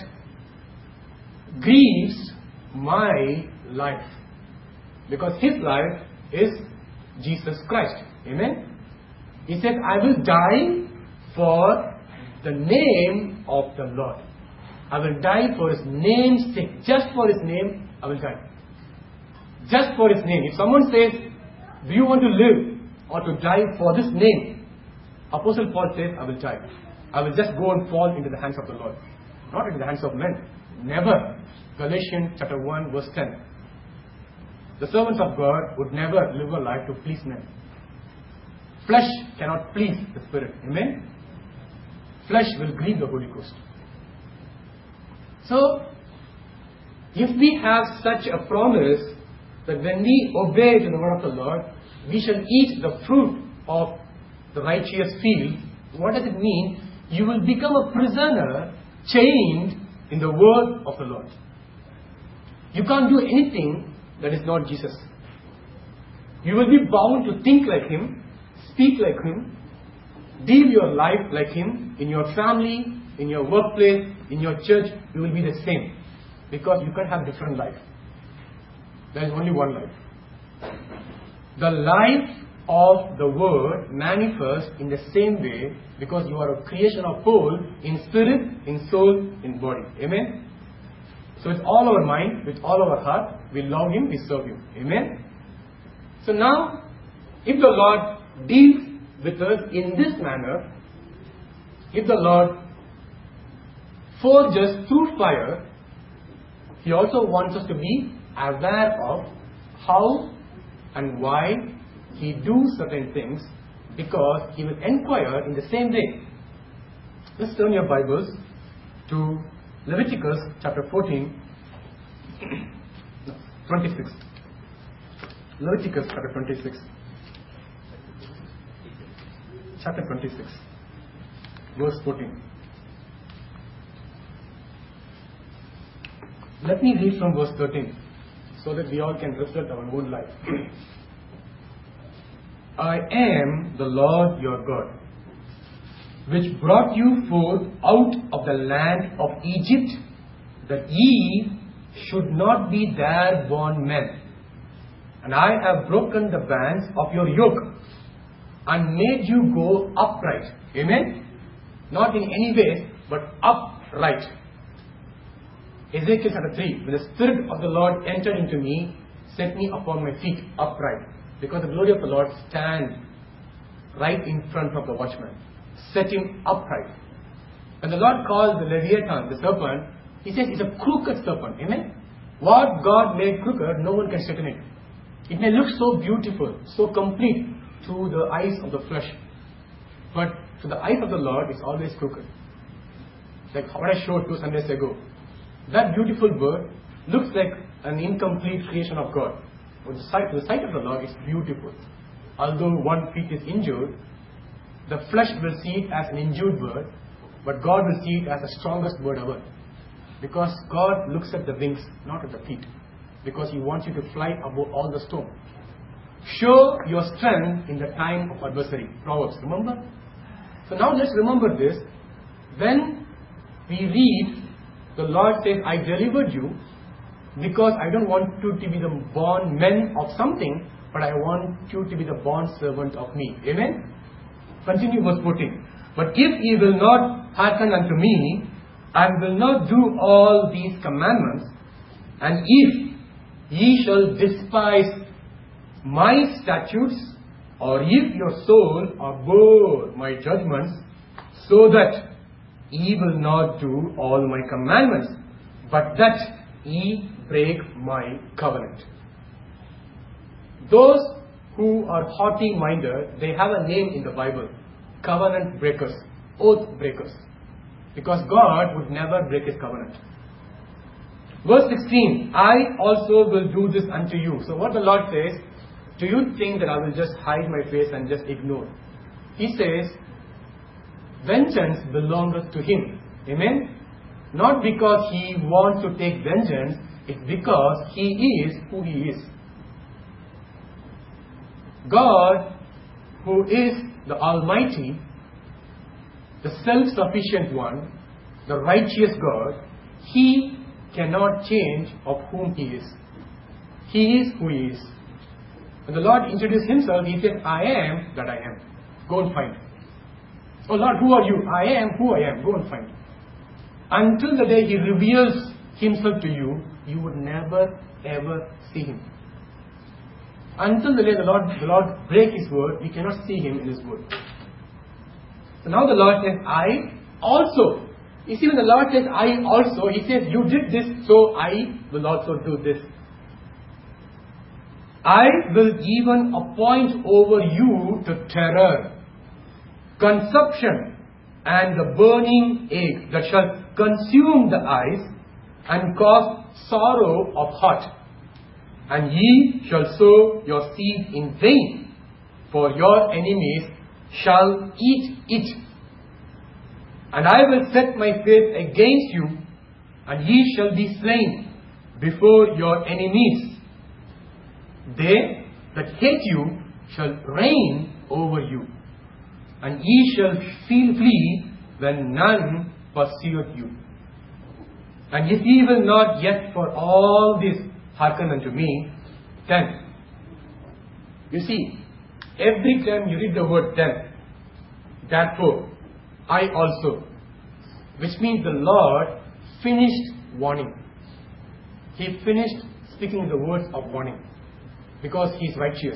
grieves my life. Because his life is Jesus Christ. Amen? He said, I will die for the name of the Lord. I will die for his name's sake. Just for his name, I will die. Just for his name. If someone says, do you want to live or to die for this name? Apostle Paul says, I will die. I will just go and fall into the hands of the Lord. Not into the hands of men. Never. Galatians chapter 1 verse 10. The servants of God would never live a life to please men. Flesh cannot please the Spirit. Amen? flesh will grieve the Holy Ghost. So, if we have such a promise that when we obey to the word of the Lord, we shall eat the fruit of the righteous field, what does it mean? You will become a prisoner chained in the word of the Lord. You can't do anything that is not Jesus. You will be bound to think like Him, speak like Him, deal your life like Him. In your family, in your workplace, in your church, you will be the same. Because you can't have different life. There is only one life. The life of the Word manifests in the same way because you are a creation of whole in spirit, in soul, in body. Amen? So with all our mind, with all our heart, we love Him, we serve Him. Amen? So now, if the Lord deals with us in this manner, if the Lord forges through fire, He also wants us to be aware of how and why He do certain things, because He will inquire in the same way. Let's turn your Bibles to Leviticus chapter 14, 26. Leviticus chapter 26. Chapter 26, verse 14. Let me read from verse 13 so that we all can reflect our own life. I am the Lord your God, which brought you forth out of the land of Egypt, that ye should not be there bondmen. And I have broken the bands of your yoke, and made you go upright. Amen? Not in any way, but upright. Ezekiel chapter 3, when the Spirit of the Lord entered into me, set me upon my feet upright. Because the glory of the Lord stands right in front of the watchman. Set him upright. When the Lord calls the Leviathan, the serpent, He says it's a crooked serpent. Amen? What God made crooked, no one can straighten it. It may look so beautiful, so complete to the eyes of the flesh. But to the eyes of the Lord, it's always crooked. Like what I showed 2 Sundays ago. That beautiful bird looks like an incomplete creation of God. But to the sight of the Lord, it's beautiful. Although one feet is injured, the flesh will see it as an injured bird, but God will see it as the strongest bird ever. Because God looks at the wings, not at the feet. Because He wants you to fly above all the storm. Show your strength in the time of adversity. Proverbs, remember? So now let's remember this. When we read, the Lord says, I delivered you because I don't want you to be the bondmen of something, but I want you to be the bond servant of me. Amen? Continue verse 14. But if ye will not hearken unto me, and will not do all these commandments, and if ye shall despise my statutes, or if your soul abhor my judgments, so that ye will not do all my commandments, but that ye break my covenant. Those who are haughty-minded, they have a name in the Bible. Covenant breakers, oath breakers. Because God would never break His covenant. Verse 16, I also will do this unto you. So what the Lord says, do you think that I will just hide my face and just ignore? He says, vengeance belongeth to Him. Amen? Not because He wants to take vengeance, it's because He is who He is. God, who is the Almighty, the self-sufficient one, the righteous God, He cannot change of whom He is. He is who He is. When the Lord introduced Himself, He said, I am that I am. Go and find. Oh Lord, who are you? I am who I am. Go and find. Until the day He reveals Himself to you, you would never ever see Him. Until the day the Lord break His word, we cannot see Him in His word. So now the Lord says, I also. You see, when the Lord says, I also, He says, you did this, so I will also do this. I will even appoint over you to terror, consumption, and the burning ache that shall consume the eyes, and cause sorrow of heart. And ye shall sow your seed in vain, for your enemies shall eat it. And I will set my face against you, and ye shall be slain before your enemies. They that hate you shall reign over you, and ye shall flee when none pursueth you. And if ye will not yet for all this hearken unto me, then, you see, every time you read the word then, therefore, I also, which means the Lord finished warning. He finished speaking the words of warning, because He is righteous.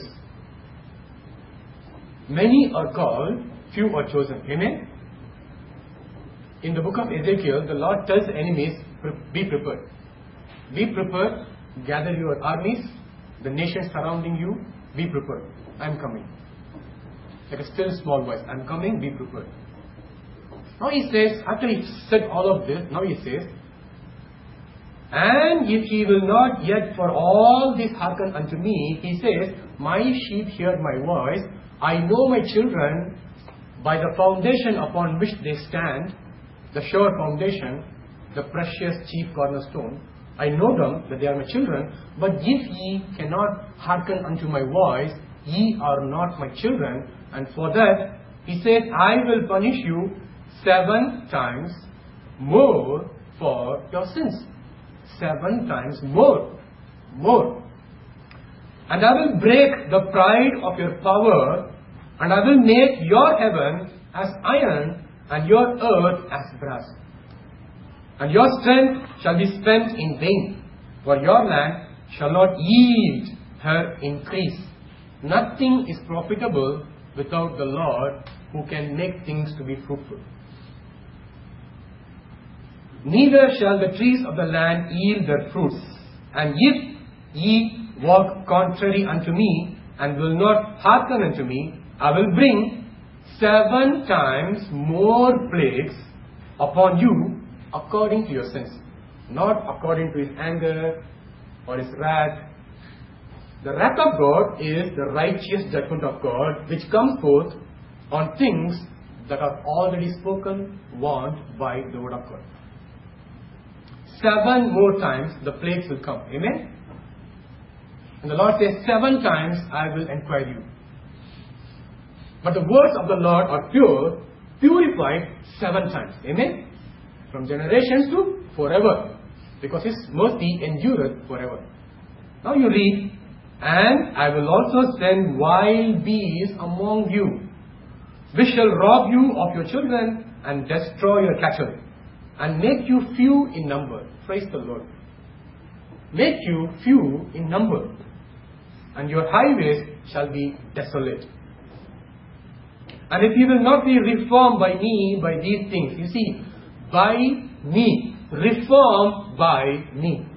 Many are called, few are chosen. Amen? In the book of Ezekiel, the Lord tells the enemies, be prepared. Be prepared, gather your armies, the nations surrounding you, be prepared. I am coming. Like a still small voice, I am coming, be prepared. Now He says, after He said all of this, now He says, and if ye will not yet for all this hearken unto me, He says, my sheep hear my voice, I know my children by the foundation upon which they stand, the sure foundation, the precious chief cornerstone. I know them, that they are my children, but if ye cannot hearken unto my voice, ye are not my children. And for that, He says, I will punish you 7 times more for your sins. 7 times more. And I will break the pride of your power, and I will make your heaven as iron, and your earth as brass. And your strength shall be spent in vain, for your land shall not yield her increase. Nothing is profitable without the Lord, who can make things to be fruitful. Neither shall the trees of the land yield their fruits. And if ye walk contrary unto me, and will not hearken unto me, I will bring 7 times more plagues upon you according to your sins. Not according to His anger or His wrath. The wrath of God is the righteous judgment of God, which comes forth on things that are already spoken, warned by the word of God. 7 more times the plagues will come. Amen? And the Lord says, 7 times I will inquire you. But the words of the Lord are pure, purified 7 times. Amen? From generations to forever. Because His mercy endureth forever. Now you read, and I will also send wild beasts among you, which shall rob you of your children and destroy your cattle, and make you few in number. Praise the Lord. Make you few in number, and your highways shall be desolate. And if you will not be reformed by me, by these things, you see, by me, reformed by me.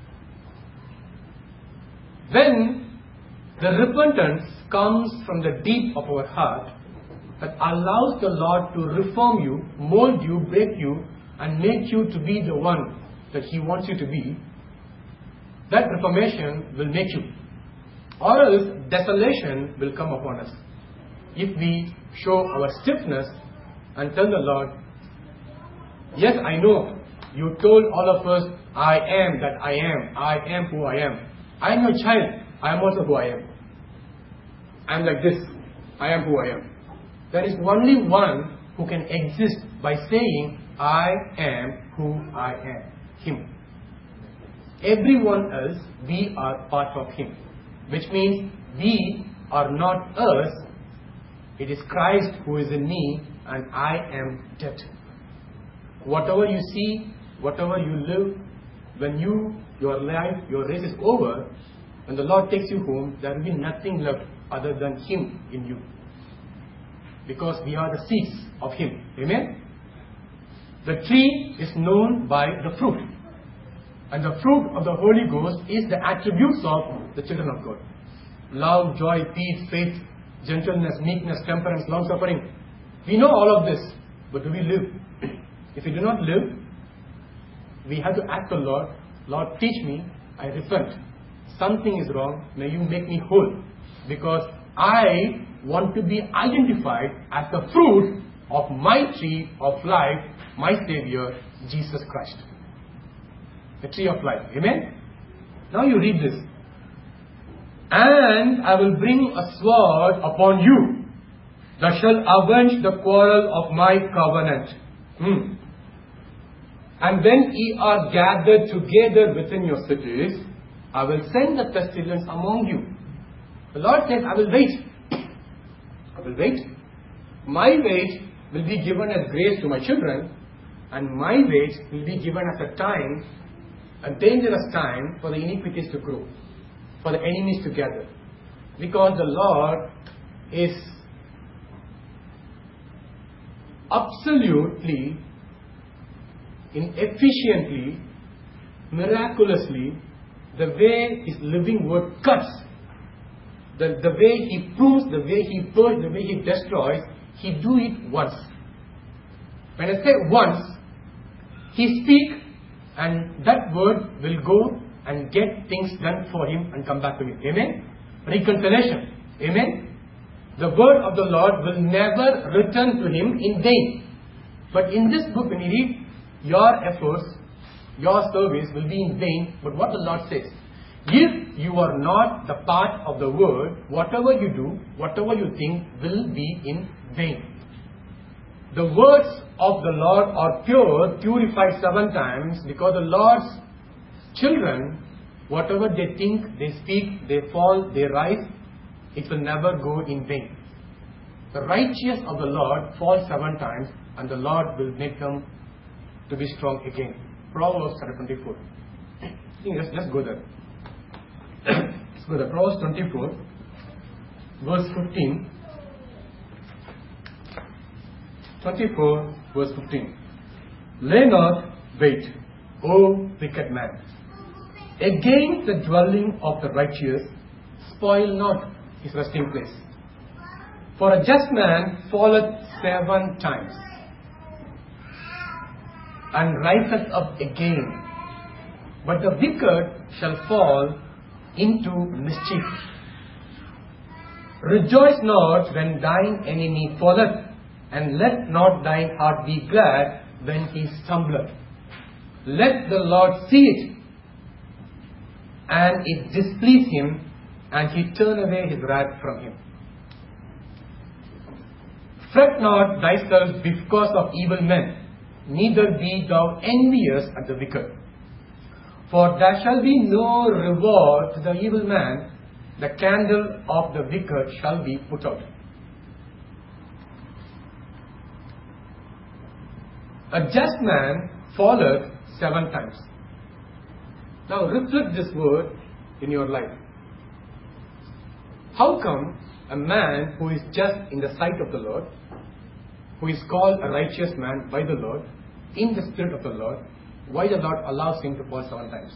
When the repentance comes from the deep of our heart, that allows the Lord to reform you, mold you, break you, and make you to be the one that He wants you to be, that reformation will make you. Or else desolation will come upon us. If we show our stiffness and tell the Lord, yes, I know, you told all of us, I am that I am who I am. I am your child, I am also who I am. I am like this, I am who I am. There is only one who can exist by saying, I am who I am, Him. Everyone else, we are part of Him. Which means, we are not us. It is Christ who is in me, and I am dead. Whatever you see, whatever you live, when your life, your race is over, when the Lord takes you home, there will be nothing left other than Him in you. Because we are the seeds of Him. Amen? The tree is known by the fruit. And the fruit of the Holy Ghost is the attributes of the children of God. Love, joy, peace, faith, gentleness, meekness, temperance, long-suffering. We know all of this. but do we live? If we do not live, we have to ask the Lord, Lord, teach me, I repent. Something is wrong, may you make me whole. Because I want to be identified as the fruit of my tree of life, my Savior, Jesus Christ. The tree of life. Amen? Now you read this. And I will bring a sword upon you, that shall avenge the quarrel of my covenant. And when ye are gathered together within your cities, I will send the pestilence among you. The Lord says, I will wait. I will wait. My wait will be given as grace to my children, and my wait will be given as a time, a dangerous time for the iniquities to grow, for the enemies to gather. Because the Lord is absolutely, efficiently, miraculously, the way His living word cuts, the way He prunes, the way He purges, the way He destroys, He do it once. When I say once, He speaks and that word will go and get things done for Him and come back to Him. Amen? Reconciliation. Amen? The word of the Lord will never return to Him in vain. But in this book, when you read, your efforts, your service will be in vain. But what the Lord says, if you are not the part of the word, whatever you do, whatever you think will be in vain. The words of the Lord are pure, purified 7 times, because the Lord's children, whatever they think, they speak, they fall, they rise, it will never go in vain. The righteous of the Lord fall 7 times, and the Lord will make them to be strong again. Proverbs chapter 24. Let's go there. Let's go there. Proverbs 24, verse 15. 24, verse 15. Lay not wait, O wicked man, against the dwelling of the righteous, spoil not his resting place. For a just man falleth 7 times, and riseth up again, but the wicked shall fall into mischief. Rejoice not when thine enemy falleth, and let not thine heart be glad when he stumbleth. Let the Lord see it, and it displease him, and he turn away his wrath from him. Fret not thyself because of evil men, neither be thou envious at the wicked. For there shall be no reward to the evil man, the candle of the wicked shall be put out. A just man falleth 7 times. Now reflect this word in your life. How come a man who is just in the sight of the Lord, who is called a righteous man by the Lord, in the spirit of the Lord, why the Lord allows him to fall 7 times?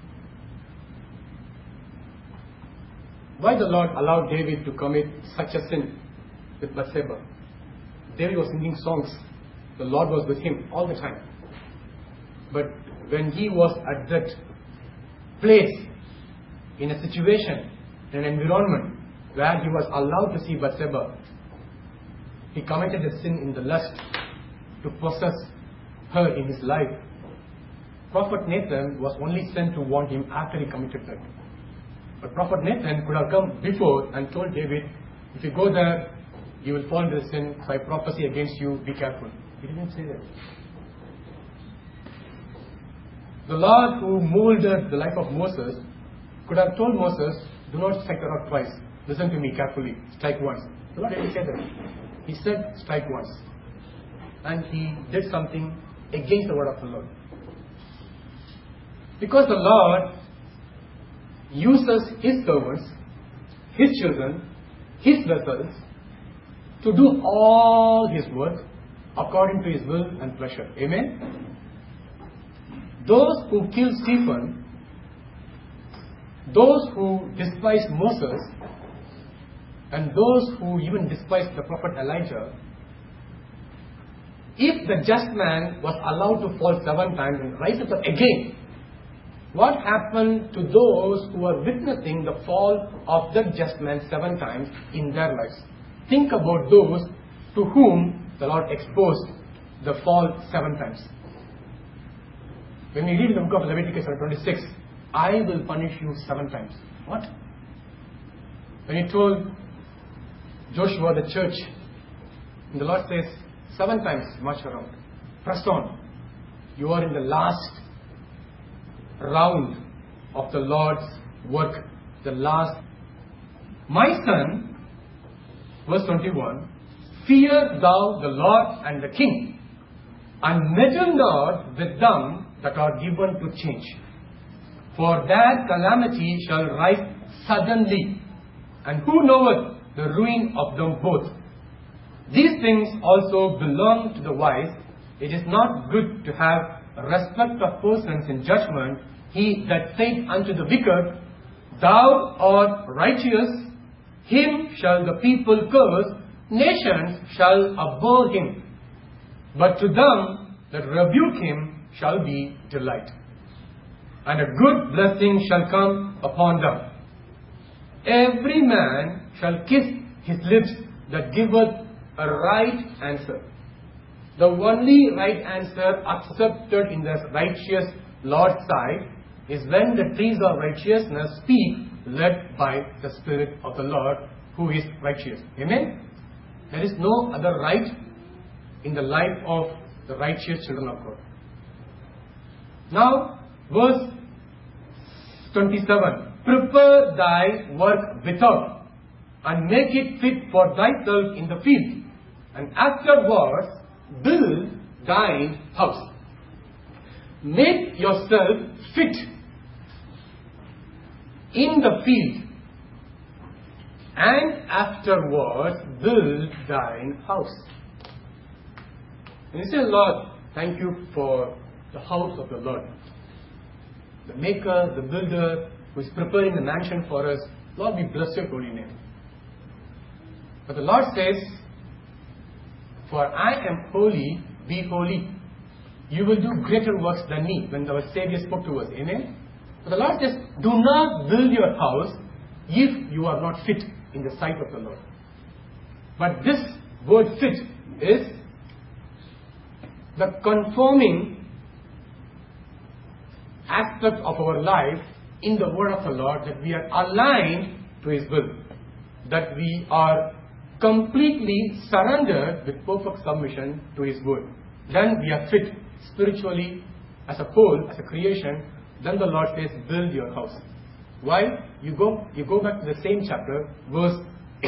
Why the Lord allowed David to commit such a sin with Bathsheba? David was singing songs. The Lord was with him all the time. But when he was at that place, in a situation, in an environment where he was allowed to see Bathsheba, he committed a sin in the lust to possess her in his life. Prophet Nathan was only sent to warn him after he committed that. But Prophet Nathan could have come before and told David, if you go there, you will fall into sin, so I prophesy against you, be careful. He didn't say that. The Lord who molded the life of Moses could have told Moses, do not strike the rock twice. Listen to me carefully. Strike once. The Lord didn't say that. He said, strike once. And he did something against the word of the Lord. Because the Lord uses His servants, His children, His vessels, to do all His work according to His will and pleasure. Amen? Those who killed Stephen, those who despised Moses, and those who even despised the prophet Elijah, if the just man was allowed to fall 7 times and rise up again, what happened to those who are witnessing the fall of the just man 7 times in their lives? Think about those to whom the Lord exposed the fall 7 times. When we read the book of Leviticus chapter 26, I will punish you 7 times. What? When he told Joshua the church, and the Lord says, 7 times march around. Press on. You are in the last round of the Lord's work. The last. My son, verse 21, fear thou the Lord and the king, and meddle not with them that are given to change. For their calamity shall rise suddenly, and who knoweth the ruin of them both? These things also belong to the wise. It is not good to have respect of persons in judgment. He that saith unto the wicked, Thou art righteous, him shall the people curse, nations shall abhor him. But to them that rebuke him shall be delight, and a good blessing shall come upon them. Every man shall kiss his lips that giveth a right answer. The only right answer accepted in the righteous Lord's sight is when the trees of righteousness speak, led by the Spirit of the Lord who is righteous. Amen? There is no other right in the life of the righteous children of God. Now, verse 27. Prepare thy work without, and make it fit for thyself in the field, and afterwards build thine house. Make yourself fit in the field, and afterwards build thine house. And you say, Lord, thank you for the house of the Lord. The maker, the builder, who is preparing the mansion for us. Lord, we bless your holy name. But the Lord says, for I am holy, be holy. You will do greater works than me, when our Savior spoke to us. Amen? But the Lord says, do not build your house if you are not fit in the sight of the Lord. But this word fit is the conforming aspect of our life in the word of the Lord, that we are aligned to His will, that we are completely surrendered with perfect submission to His word. Then we are fit spiritually as a whole, as a creation. Then the Lord says, build your house. Why? You go back to the same chapter, verse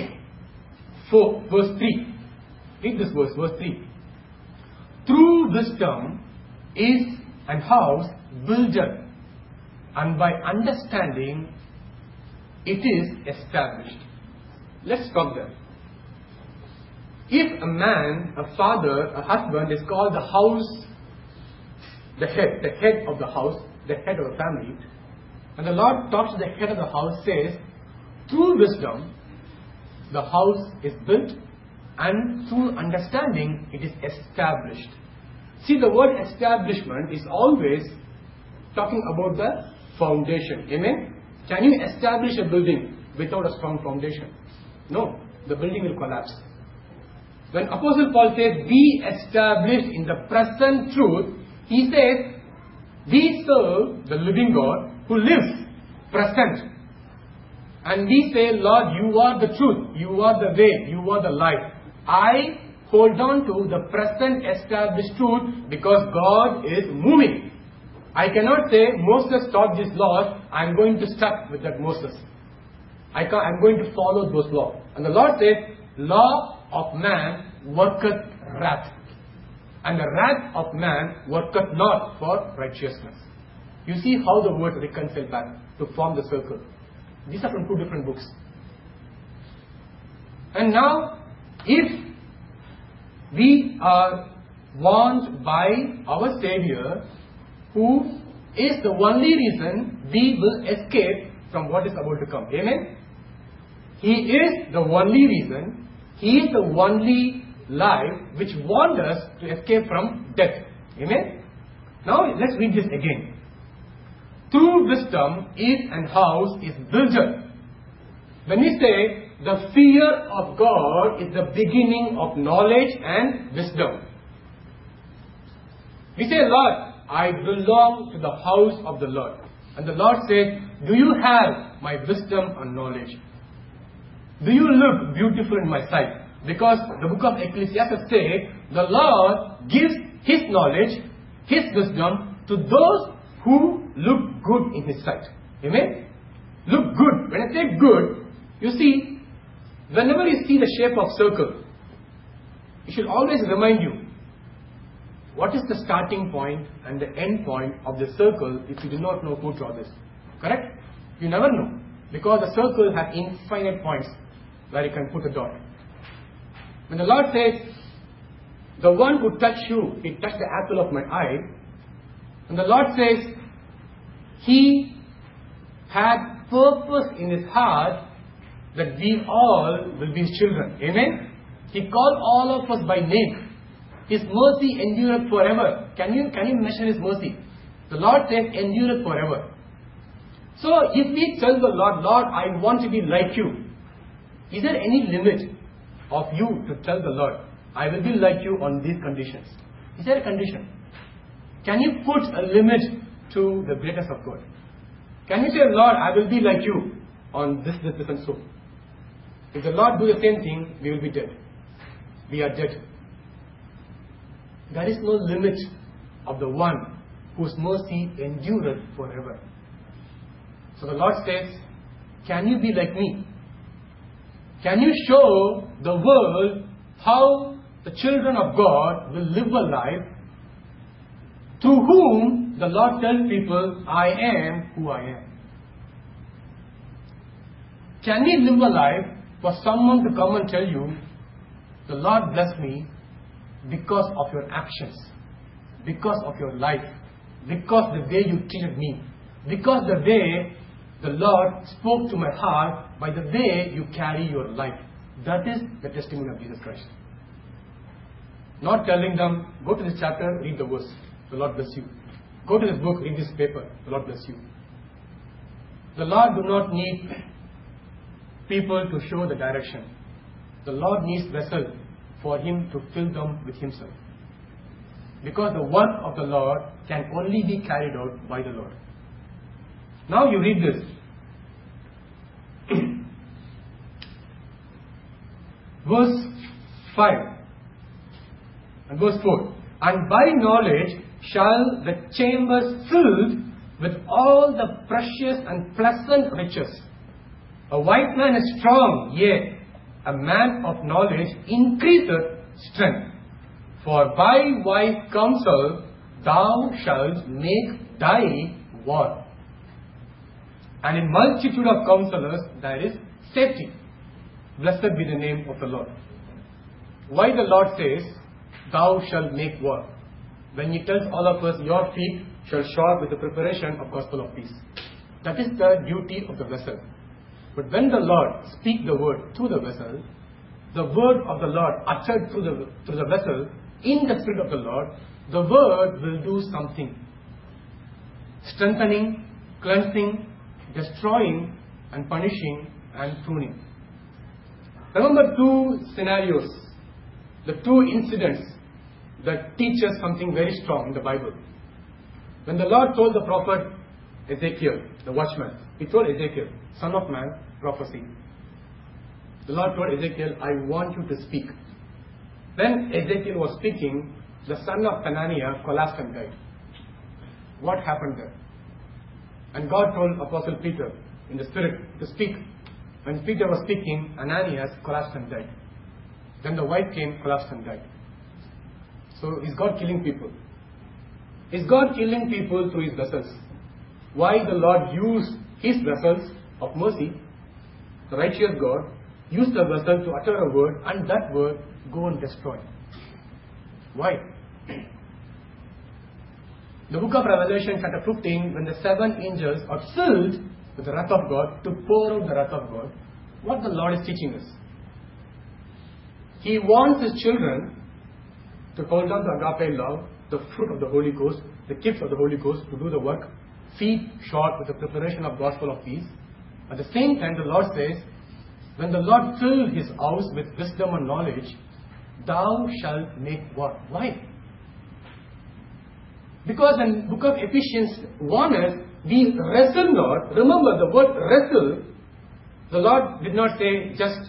3. Read this verse 3. Through wisdom is an house builded, and by understanding it is established. Let's stop there. If a man, a father, a husband is called the house, the head of the house, the head of the family, and the Lord talks to the head of the house, says, through wisdom the house is built, and through understanding it is established. See, the word establishment is always talking about the foundation. Amen? Can you establish a building without a strong foundation? No, the building will collapse. When Apostle Paul says, be established in the present truth, he says, we serve the living God who lives present. And we say, Lord, you are the truth, you are the way, you are the life. I hold on to the present established truth because God is moving. I cannot say, Moses taught this law, I am going to stuck with that Moses. I am going to follow those laws. And the Lord says, law of man worketh wrath, and the wrath of man worketh not for righteousness. You see how the words reconcile back to form the circle. These are from two different books. And now, if we are warned by our Savior, who is the only reason we will escape from what is about to come. Amen? He is the only reason. He is the only life which warned us to escape from death. Amen? Now let's read this again. Through wisdom is and house is built up. When we say the fear of God is the beginning of knowledge and wisdom. We say, Lord, I belong to the house of the Lord. And the Lord says, do you have my wisdom and knowledge? Do you look beautiful in my sight? Because the book of Ecclesiastes says, the Lord gives His knowledge, His wisdom to those who look good in His sight. Amen? Look good. When I say good, you see, whenever you see the shape of circle, it should always remind you, what is the starting point and the end point of the circle if you do not know who draw this? Correct? You never know. Because the circle has infinite points where you can put a dot. When the Lord says, the one who touched you, he touched the apple of my eye. And the Lord says, He had purpose in His heart that we all will be His children. Amen? He called all of us by name. His mercy endureth forever. Can you measure His mercy? The Lord says, endureth forever. So, if we tell the Lord, Lord, I want to be like you, is there any limit of you to tell the Lord, I will be like you on these conditions? Is there a condition? Can you put a limit to the greatness of God? Can you say, Lord, I will be like you on this and so? If the Lord do the same thing, we will be dead. We are dead. There is no limit of the one whose mercy endureth forever. So the Lord says, can you be like me? Can you show the world how the children of God will live a life through whom the Lord tells people, I am who I am? Can we live a life for someone to come and tell you, the Lord bless me because of your actions, because of your life, because the way you treated me, because the way the Lord spoke to my heart by the way you carry your life. That is the testimony of Jesus Christ. Not telling them, go to this chapter, read the verse, the Lord bless you. Go to this book, read this paper, the Lord bless you. The Lord do not need people to show the direction. The Lord needs vessels for Him to fill them with Himself. Because the work of the Lord can only be carried out by the Lord. Now you read this. Verse 5 and verse 4. And by knowledge shall the chambers filled with all the precious and pleasant riches. A wise man is strong, yea, a man of knowledge increaseth strength. For by wise counsel thou shalt make thy war. And in multitude of counselors there is safety. Blessed be the name of the Lord. Why the Lord says, thou shalt make war? When He tells all of us, your feet shall shod with the preparation of gospel of peace. That is the duty of the vessel. But when the Lord speaks the word through the vessel, the word of the Lord uttered through the vessel, in the Spirit of the Lord, the word will do something. Strengthening, cleansing, destroying, and punishing, and pruning. Remember two scenarios, the two incidents that teach us something very strong in the Bible. When the Lord told the prophet Ezekiel, the watchman, He told Ezekiel, son of man, prophecy. The Lord told Ezekiel, I want you to speak. When Ezekiel was speaking, the son of Hananiah collapsed and died. What happened there? And God told Apostle Peter in the Spirit to speak. When Peter was speaking, Ananias collapsed and died. Then the wife came, collapsed and died. So is God killing people? Is God killing people through His vessels? Why the Lord used His vessels of mercy, the righteous God, used the vessel to utter a word, and that word go and destroy. Why? The book of Revelation chapter 15, when the 7 angels are filled with the wrath of God to pour out the wrath of God, what the Lord is teaching us. He wants His children to hold on to agape love, the fruit of the Holy Ghost, the gifts of the Holy Ghost, to do the work, feet shod with the preparation of gospel of peace. At the same time, the Lord says, when the Lord fill His house with wisdom and knowledge, thou shalt make war. Why? Because in book of Ephesians warns us, we wrestle not. Remember the word wrestle, the Lord did not say just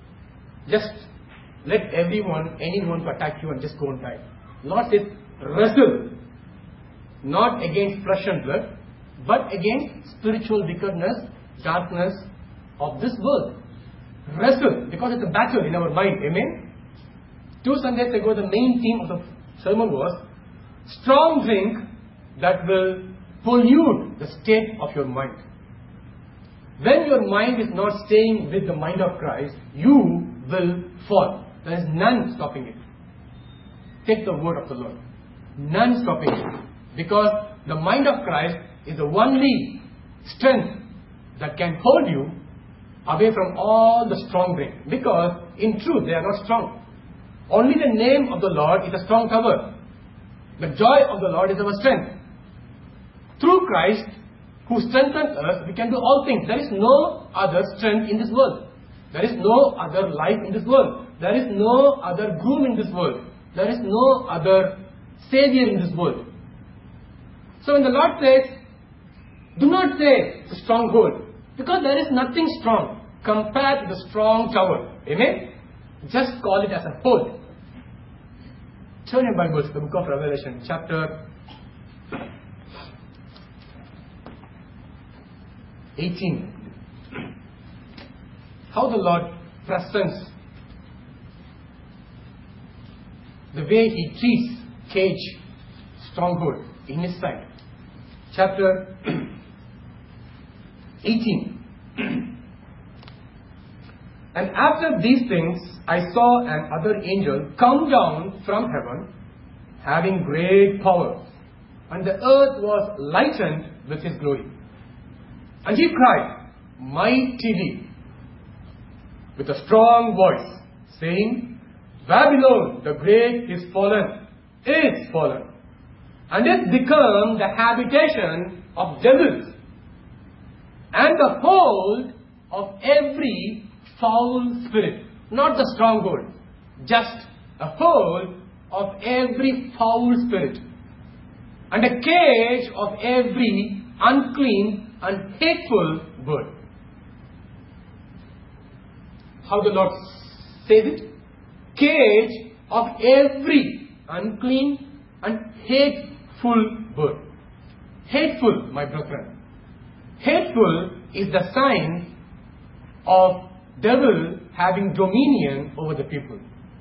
let anyone to attack you and just go and die. The Lord says wrestle, not against flesh and blood, but against spiritual wickedness, darkness of this world. Wrestle, because it's a battle in our mind. Amen? 2 Sundays ago, the main theme of the sermon was strong drink that will pollute the state of your mind. When your mind is not staying with the mind of Christ, you will fall. There is none stopping it. Take the word of the Lord. None stopping it. Because the mind of Christ is the only strength that can hold you away from all the strong drink. Because in truth, they are not strong. Only the name of the Lord is a strong tower. The joy of the Lord is our strength. Through Christ, who strengthens us, we can do all things. There is no other strength in this world. There is no other life in this world. There is no other groom in this world. There is no other savior in this world. So when the Lord says, do not say the stronghold, because there is nothing strong compared to the strong tower. Amen? Just call it as a hold. Turn your Bibles to the book of Revelation, chapter 18. How the Lord presents, the way He treats cage, stronghold in His sight. Chapter 18. And after these things, I saw another angel come down from heaven, having great power, and the earth was lightened with his glory. And he cried mightily with a strong voice, saying, Babylon the great is fallen, and is become the habitation of devils, and the hold of every foul spirit. Not the stronghold, just a hold of every foul spirit, and a cage of every unclean and hateful word. How the Lord says it? Cage of every unclean and hateful word. Hateful, my brethren. Hateful is the sign of devil having dominion over the people.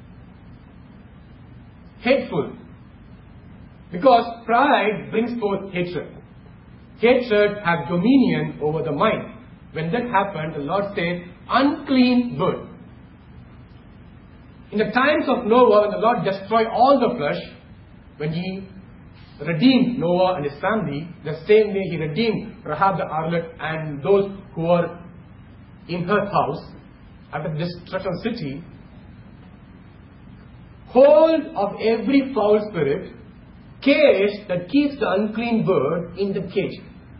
Hateful. Because pride brings forth hatred. Hatred has dominion over the mind. When that happened, the Lord said, unclean word. In the times of Noah, when the Lord destroyed all the flesh, when He redeemed Noah and his family, the same way He redeemed Rahab the harlot and those who were in her house after the destruction of the city, hold of every foul spirit, cage that keeps the unclean bird in the cage.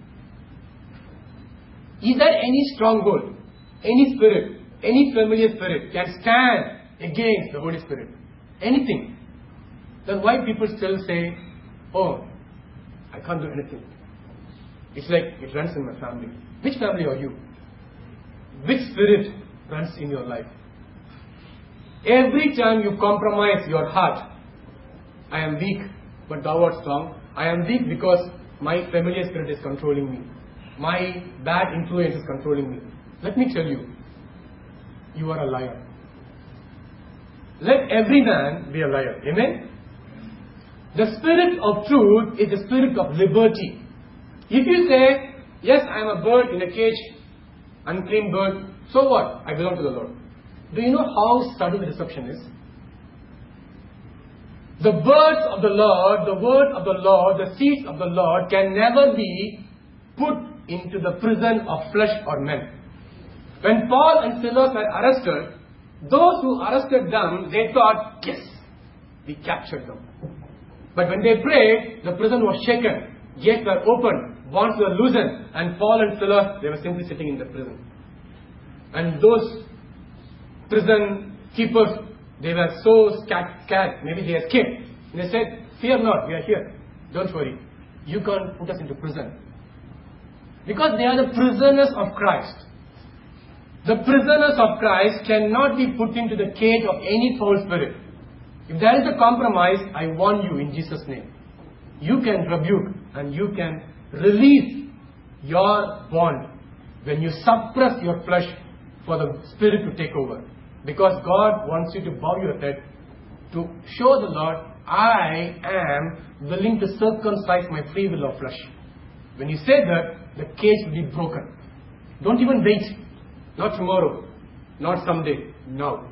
Is there any stronghold, any spirit, any familiar spirit can stand against the Holy Spirit? Anything? Then why people still say, oh, I can't do anything. It's like it runs in my family. Which family are you? Which spirit runs in your life? Every time you compromise your heart, I am weak, but thou art strong. I am weak because my familiar spirit is controlling me. My bad influence is controlling me. Let me tell you, you are a liar. Let every man be a liar. Amen? The spirit of truth is the spirit of liberty. If you say, yes, I am a bird in a cage, unclean bird, so what? I belong to the Lord. Do you know how subtle the deception is? The words of the Lord, the word of the Lord, the seeds of the Lord can never be put into the prison of flesh or men. When Paul and Silas were arrested, Those who arrested them, they thought, yes, we captured them. But when they prayed, the prison was shaken, gates were opened, bonds were loosened, and Paul and Silas, they were simply sitting in the prison. And those prison keepers, they were so scared, maybe they escaped. And they said, fear not, we are here. Don't worry. You can't put us into prison. Because they are the prisoners of Christ. The prisoners of Christ cannot be put into the cage of any foul spirit. If there is a compromise, I warn you in Jesus' name. You can rebuke and you can release your bond when you suppress your flesh for the spirit to take over. Because God wants you to bow your head to show the Lord, I am willing to circumcise my free will of flesh. When you say that, the cage will be broken. Don't even wait. Not tomorrow. Not someday. Now.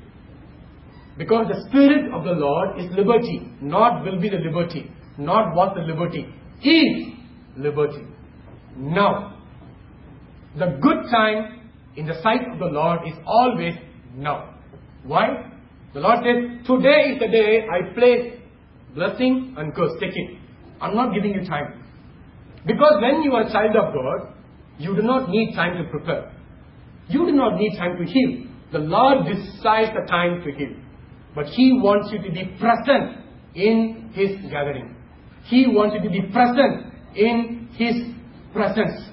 Because the Spirit of the Lord is liberty. Not will be the liberty. Not was the liberty. Is liberty. Now. The good time in the sight of the Lord is always now. Why? The Lord says, today is the day I place blessing and curse. Take it. I'm not giving you time. Because when you are a child of God, you do not need time to prepare. You do not need time to heal. The Lord decides the time to heal. But He wants you to be present in His gathering. He wants you to be present in His presence.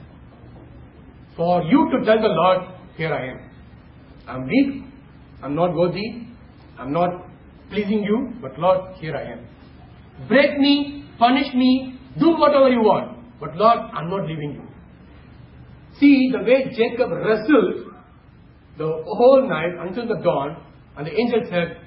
For you to tell the Lord, here I am. I'm weak. I'm not worthy. I'm not pleasing you. But Lord, here I am. Break me, punish me, do whatever you want. But Lord, I'm not leaving you. See the way Jacob wrestled the whole night until the dawn, and the angel said,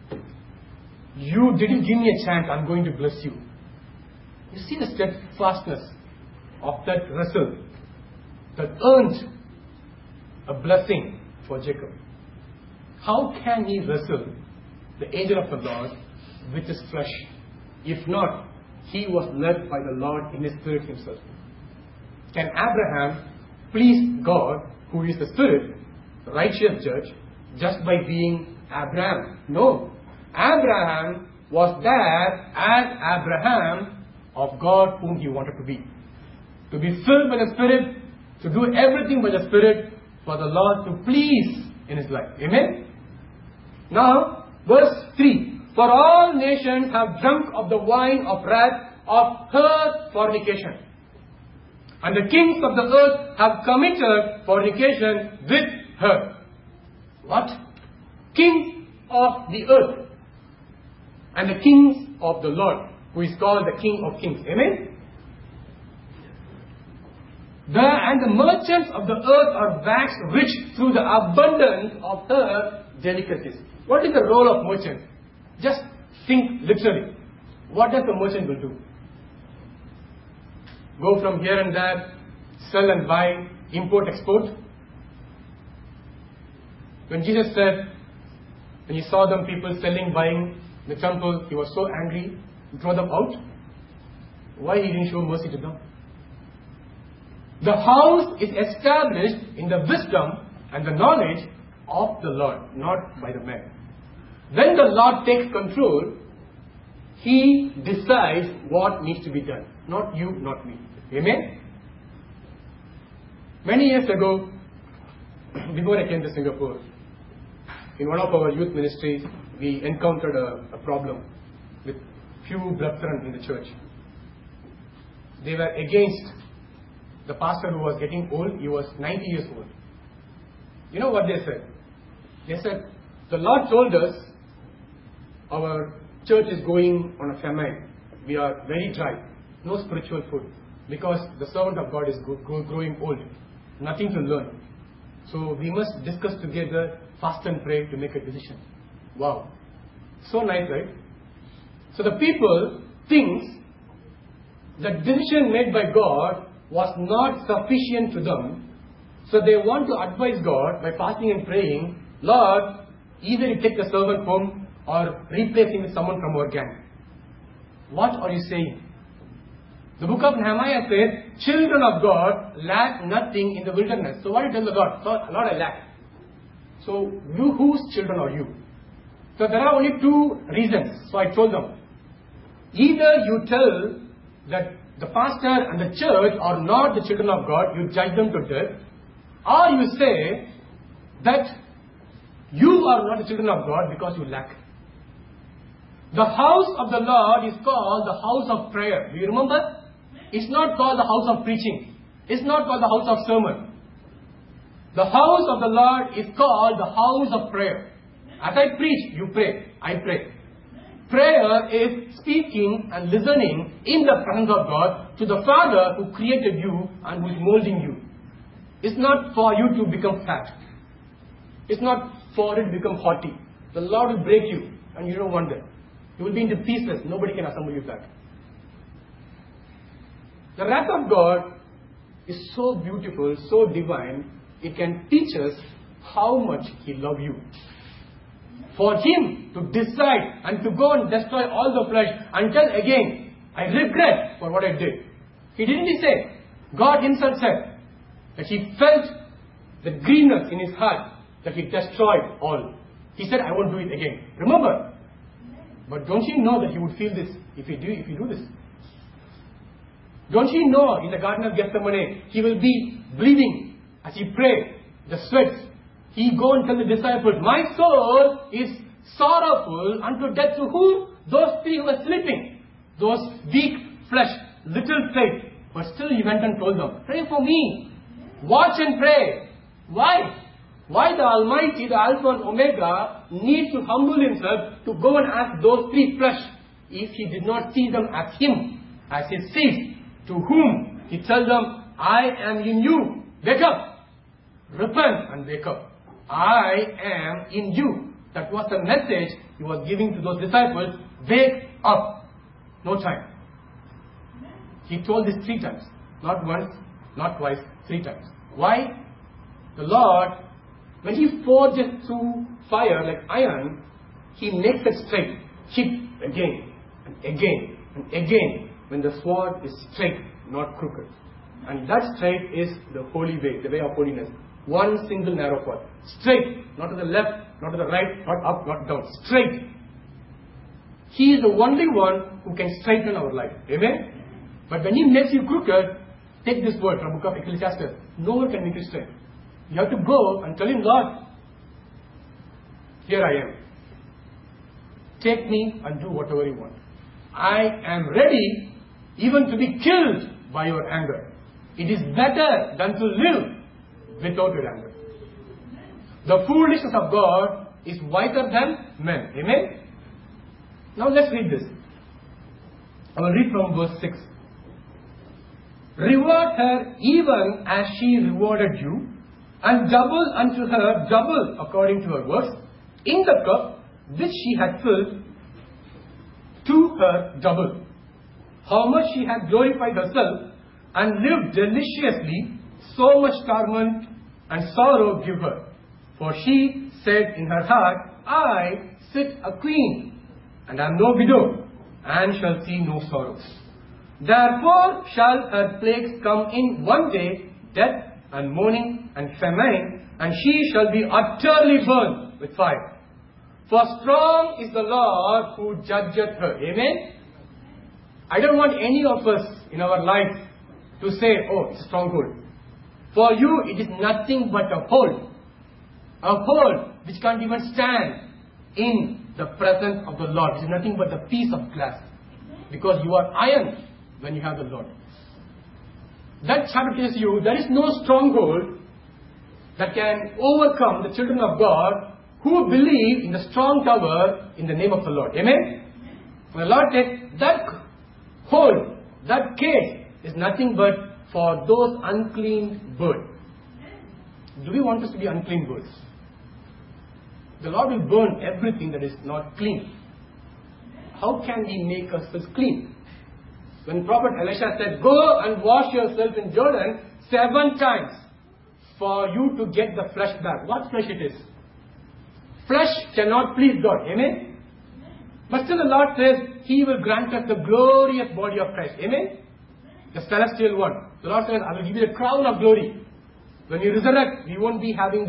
you didn't give me a chance, I'm going to bless you. You see the steadfastness of that wrestle that earned a blessing for Jacob. How can he wrestle the angel of the Lord with his flesh? If not, he was led by the Lord in his spirit himself. Can Abraham please God, who is the Spirit, righteous judge, just by being Abraham? No. Abraham was there as Abraham of God whom he wanted to be. To be filled by the Spirit, to do everything by the Spirit for the Lord to please in his life. Amen? Now, verse 3. For all nations have drunk of the wine of wrath of her fornication. And the kings of the earth have committed fornication with her. What? King of the earth. And the kings of the Lord, who is called the King of Kings. Amen? And the merchants of the earth are waxed rich through the abundance of her delicacies. What is the role of merchant? Just think literally. What does the merchant will do? Go from here and there, sell and buy, import, export. When Jesus said, when he saw them people selling, buying in the temple, he was so angry, he threw them out. Why he didn't show mercy to them? The house is established in the wisdom and the knowledge of the Lord, not by the man. When the Lord takes control, He decides what needs to be done. Not you, not me. Amen? Many years ago, before I came to Singapore, in one of our youth ministries, we encountered a problem with few brethren in the church. They were against the pastor who was getting old. He was 90 years old. You know what they said? They said, the Lord told us our church is going on a famine. We are very dry. No spiritual food. Because the servant of God is growing old. Nothing to learn. So we must discuss together, fast and pray to make a decision. Wow. So nice, right? So the people think the decision made by God was not sufficient to them. So they want to advise God by fasting and praying, Lord, either you take the servant home or replace him with someone from our gang. What are you saying? The book of Nehemiah says, children of God lack nothing in the wilderness. So what did you tell the Lord? Lord, I lack. So, whose children are you? So there are only two reasons. So I told them, either you tell that the pastor and the church are not the children of God, you judge them to death, or you say that you are not the children of God because you lack. The house of the Lord is called the house of prayer. Do you remember? It's not called the house of preaching. It's not called the house of sermon. The house of the Lord is called the house of prayer. As I preach, you pray. I pray. Prayer is speaking and listening in the presence of God to the Father who created you and who is molding you. It's not for you to become fat. It's not for it to become haughty. The Lord will break you and you don't want that. You will be into pieces. Nobody can assemble you back. The wrath of God is so beautiful, so divine, it can teach us how much He loves you. For Him to decide and to go and destroy all the flesh and tell again, I regret for what I did. He didn't say. God Himself said that He felt the greenness in His heart that He destroyed all. He said, I won't do it again. Remember. But don't you know that He would feel this if you do this? Don't you know in the Garden of Gethsemane, He will be bleeding as He prayed, the sweat. He go and tell the disciples, my soul is sorrowful unto death. To whom? Those three who were sleeping. Those weak flesh, little faith. But still He went and told them, pray for me. Watch and pray. Why? Why the Almighty, the Alpha and Omega, needs to humble Himself to go and ask those three flesh if He did not see them as Him, as He sees, to whom He tells them, I am in you. Wake up. Repent and wake up. I am in you. That was the message He was giving to those disciples. Wake up. No time. He told this 3 times. Not once, not twice, 3 times. Why? The Lord, when He forges through fire like iron, He makes it straight. Hit again and again and again when the sword is straight, not crooked. And that straight is the holy way, the way of holiness. One single narrow path. Straight, not to the left, not to the right, not up, not down. Straight. He is the only one who can straighten our life. Amen? But when He makes you crooked, take this word from the book of Ecclesiastes. No one can make you straight. You have to go and tell Him, Lord, here I am. Take me and do whatever You want. I am ready even to be killed by Your anger. It is better than to live without Your anger. The foolishness of God is wiser than men. Amen? Now let's read this. I will read from verse 6. Reward her even as she rewarded you, and double unto her double according to her works, in the cup which she had filled, to her double. How much she had glorified herself, and lived deliciously, so much torment and sorrow give her. For she said in her heart, I sit a queen, and am no widow, and shall see no sorrows. Therefore shall her plagues come in one day, death and mourning and famine, and she shall be utterly burned with fire. For strong is the Lord who judgeth her. Amen? I don't want any of us in our life to say, oh, it's a stronghold. For you, it is nothing but a hold. A hold which can't even stand in the presence of the Lord. It is nothing but a piece of glass. Because you are iron when you have the Lord. That chapter tells you there is no stronghold that can overcome the children of God who believe in the strong tower in the name of the Lord. Amen? The Lord said that hold, that cage is nothing but for those unclean birds. Do we want us to be unclean birds? The Lord will burn everything that is not clean. How can we make ourselves clean? When Prophet Elisha said, go and wash yourself in Jordan 7 times for you to get the flesh back. What flesh it is? Flesh cannot please God. Amen? But still the Lord says, He will grant us the glorious body of Christ. Amen? The celestial one. The Lord says, I will give you the crown of glory. When you resurrect, we won't be having this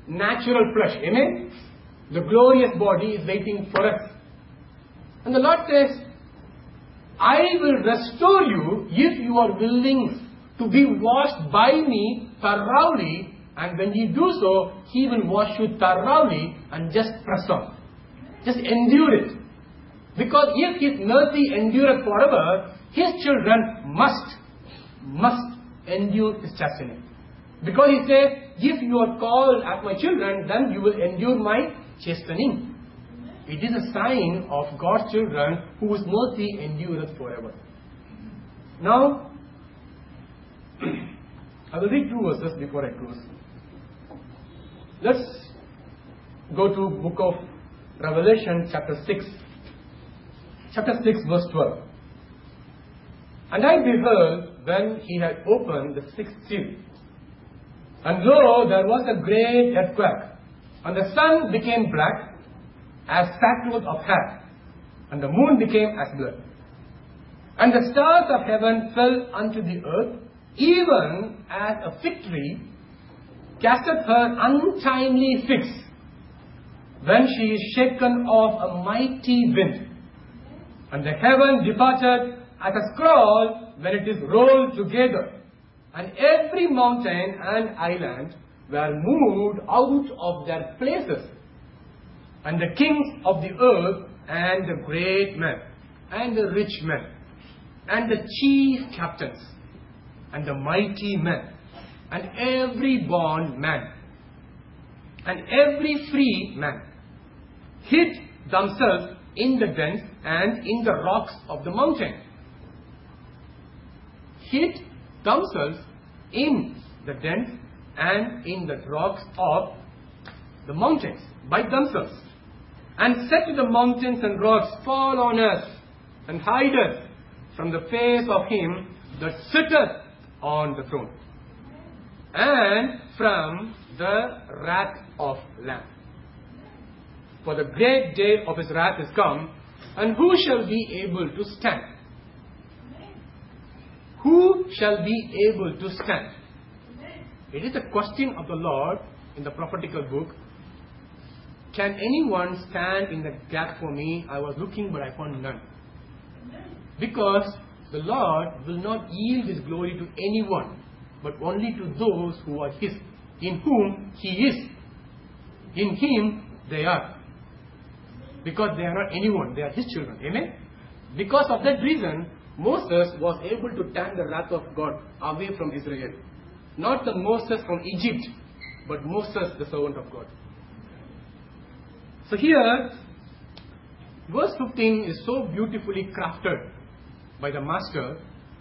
natural flesh. Amen? The glorious body is waiting for us. And the Lord says, I will restore you if you are willing to be washed by me thoroughly, and when you do so, He will wash you thoroughly, and just press on. Just endure it. Because if His mercy endureth forever, His children must endure His chastening. Because He says, if you are called as my children, then you will endure my chastening. It is a sign of God's children whose mercy endureth forever. Now, I will read 2 verses before I close. Let's go to book of Revelation chapter 6. Chapter 6 verse 12. And I beheld when He had opened the 6th seal. And lo, there was a great earthquake, and the sun became black as sackcloth of hair, and the moon became as blood. And the stars of heaven fell unto the earth, even as a fig tree casteth her untimely figs, when she is shaken of a mighty wind. And the heaven departed as a scroll when it is rolled together, and every mountain and island were moved out of their places. And the kings of the earth, and the great men, and the rich men, and the chief captains, and the mighty men, and every bond man, and every free man, hid themselves in the dens and in the rocks of the mountain. Hid themselves in the dens and in the rocks of the mountains by themselves, and said to the mountains and rocks, fall on us, and hide us from the face of Him that sitteth on the throne, and from the wrath of Lamb. For the great day of His wrath is come, and who shall be able to stand? Who shall be able to stand? It is a question of the Lord in the prophetical book. Can anyone stand in the gap for me? I was looking, but I found none. Because the Lord will not yield His glory to anyone, but only to those who are His, in whom He is. In Him they are. Because they are not anyone, they are His children. Amen? Because of that reason, Moses was able to turn the wrath of God away from Israel. Not the Moses from Egypt, but Moses, the servant of God. So here, verse 15 is so beautifully crafted by the Master.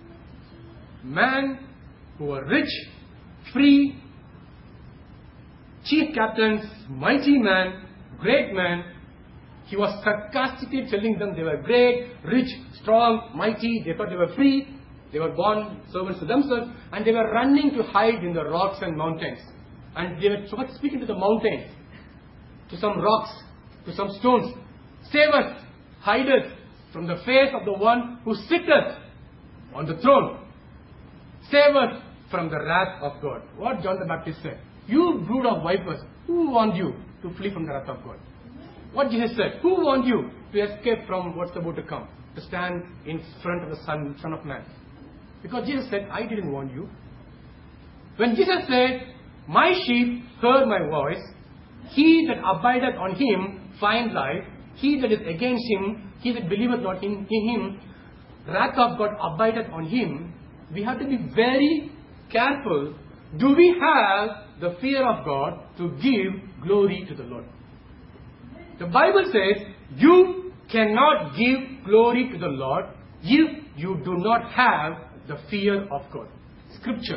Men who are rich, free, chief captains, mighty men, great men. He was sarcastically telling them they were great, rich, strong, mighty. They thought they were free. They were born servants to themselves, and they were running to hide in the rocks and mountains. And they were speaking to the mountains, to some rocks, to some stones. Save us, hide us from the face of the one who sitteth on the throne. Save us from the wrath of God. What John the Baptist said. You brood of vipers, who warned you to flee from the wrath of God? What Jesus said. Who warned you to escape from what's about to come? To stand in front of the Son of Man. Because Jesus said, I didn't warn you. When Jesus said, my sheep heard my voice, he that abideth on Him find life, he that is against Him, he that believeth not in Him, wrath of God abideth on him. We have to be very careful. Do we have the fear of God to give glory to the Lord? The Bible says, you cannot give glory to the Lord if you do not have the fear of God. Scripture.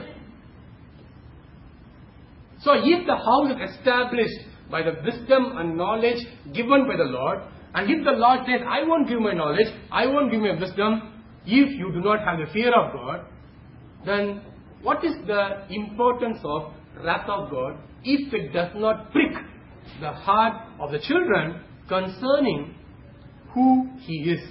So if the house is established by the wisdom and knowledge given by the Lord, and if the Lord says, I won't give my knowledge, I won't give my wisdom, if you do not have the fear of God, then what is the importance of wrath of God if it does not prick the heart of the children concerning who He is?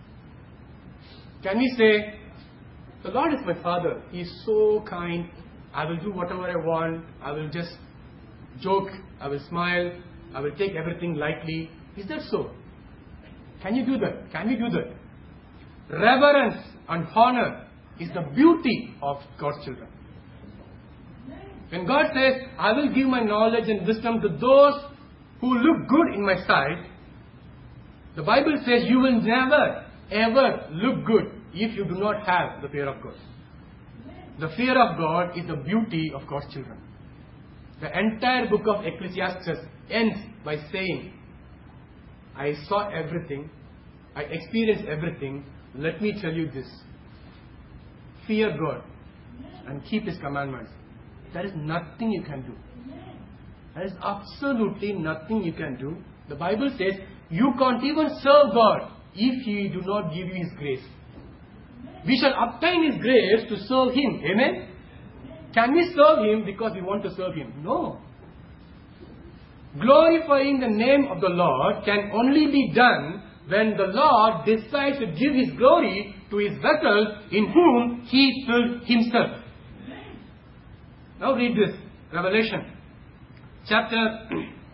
Can we say, the Lord is my Father, He is so kind, I will do whatever I want, I will just joke, I will smile, I will take everything lightly. Is that so? Can you do that? Can we do that? Reverence and honor is the beauty of God's children. When God says, I will give my knowledge and wisdom to those who look good in my sight, the Bible says you will never ever look good if you do not have the fear of God. The fear of God is the beauty of God's children. The entire book of Ecclesiastes ends by saying, I saw everything, I experienced everything, let me tell you this. Fear God and keep His commandments. There is nothing you can do. There is absolutely nothing you can do. The Bible says you can't even serve God if He do not give you His grace. We shall obtain His grace to serve Him. Amen? Can we serve Him because we want to serve Him? No. Glorifying the name of the Lord can only be done when the Lord decides to give His glory to His vessels in whom He filled Himself. Now read this. Revelation chapter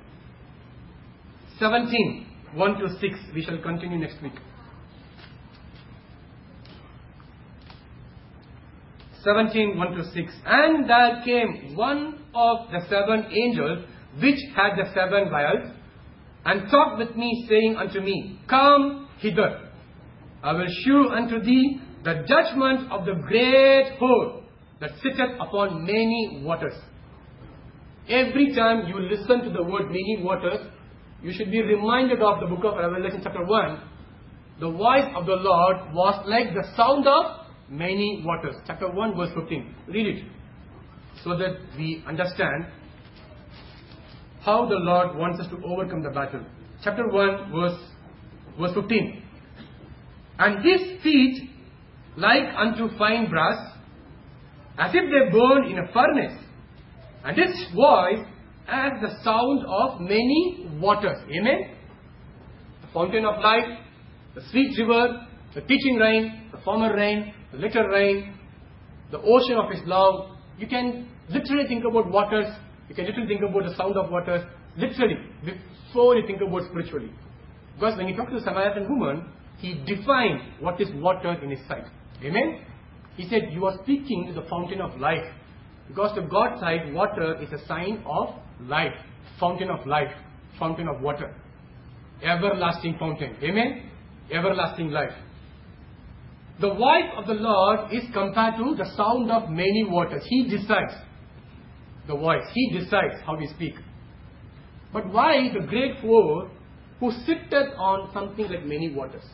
17, 1 to 6. We shall continue next week. 17, 1 to 6. And there came one of the 7 angels which had the 7 vials, and talked with me, saying unto me, Come hither, I will shew unto thee the judgment of the great whore that sitteth upon many waters. Every time you listen to the word many waters, you should be reminded of the book of Revelation chapter 1. The voice of the Lord was like the sound of many waters. Chapter 1 verse 15. Read it so that we understand how the Lord wants us to overcome the battle. Chapter 1 verse 15. And his feet like unto fine brass, as if they burned in a furnace, and his voice as the sound of many waters. Amen? The fountain of life, the sweet river, the teaching rain, the former rain, the latter rain, the ocean of His love. You can literally think about waters. You can literally think about the sound of waters. Literally, before you think about spiritually. Because when He talked to the Samaritan woman, He defined what is water in His sight. Amen? He said, you are speaking to the fountain of life. Because to God's sight, water is a sign of life. Fountain of life. Fountain of water. Everlasting fountain. Amen? Everlasting life. The voice of the Lord is compared to the sound of many waters. He decides the voice. He decides how we speak. But why the great whore who sitteth on something like many waters?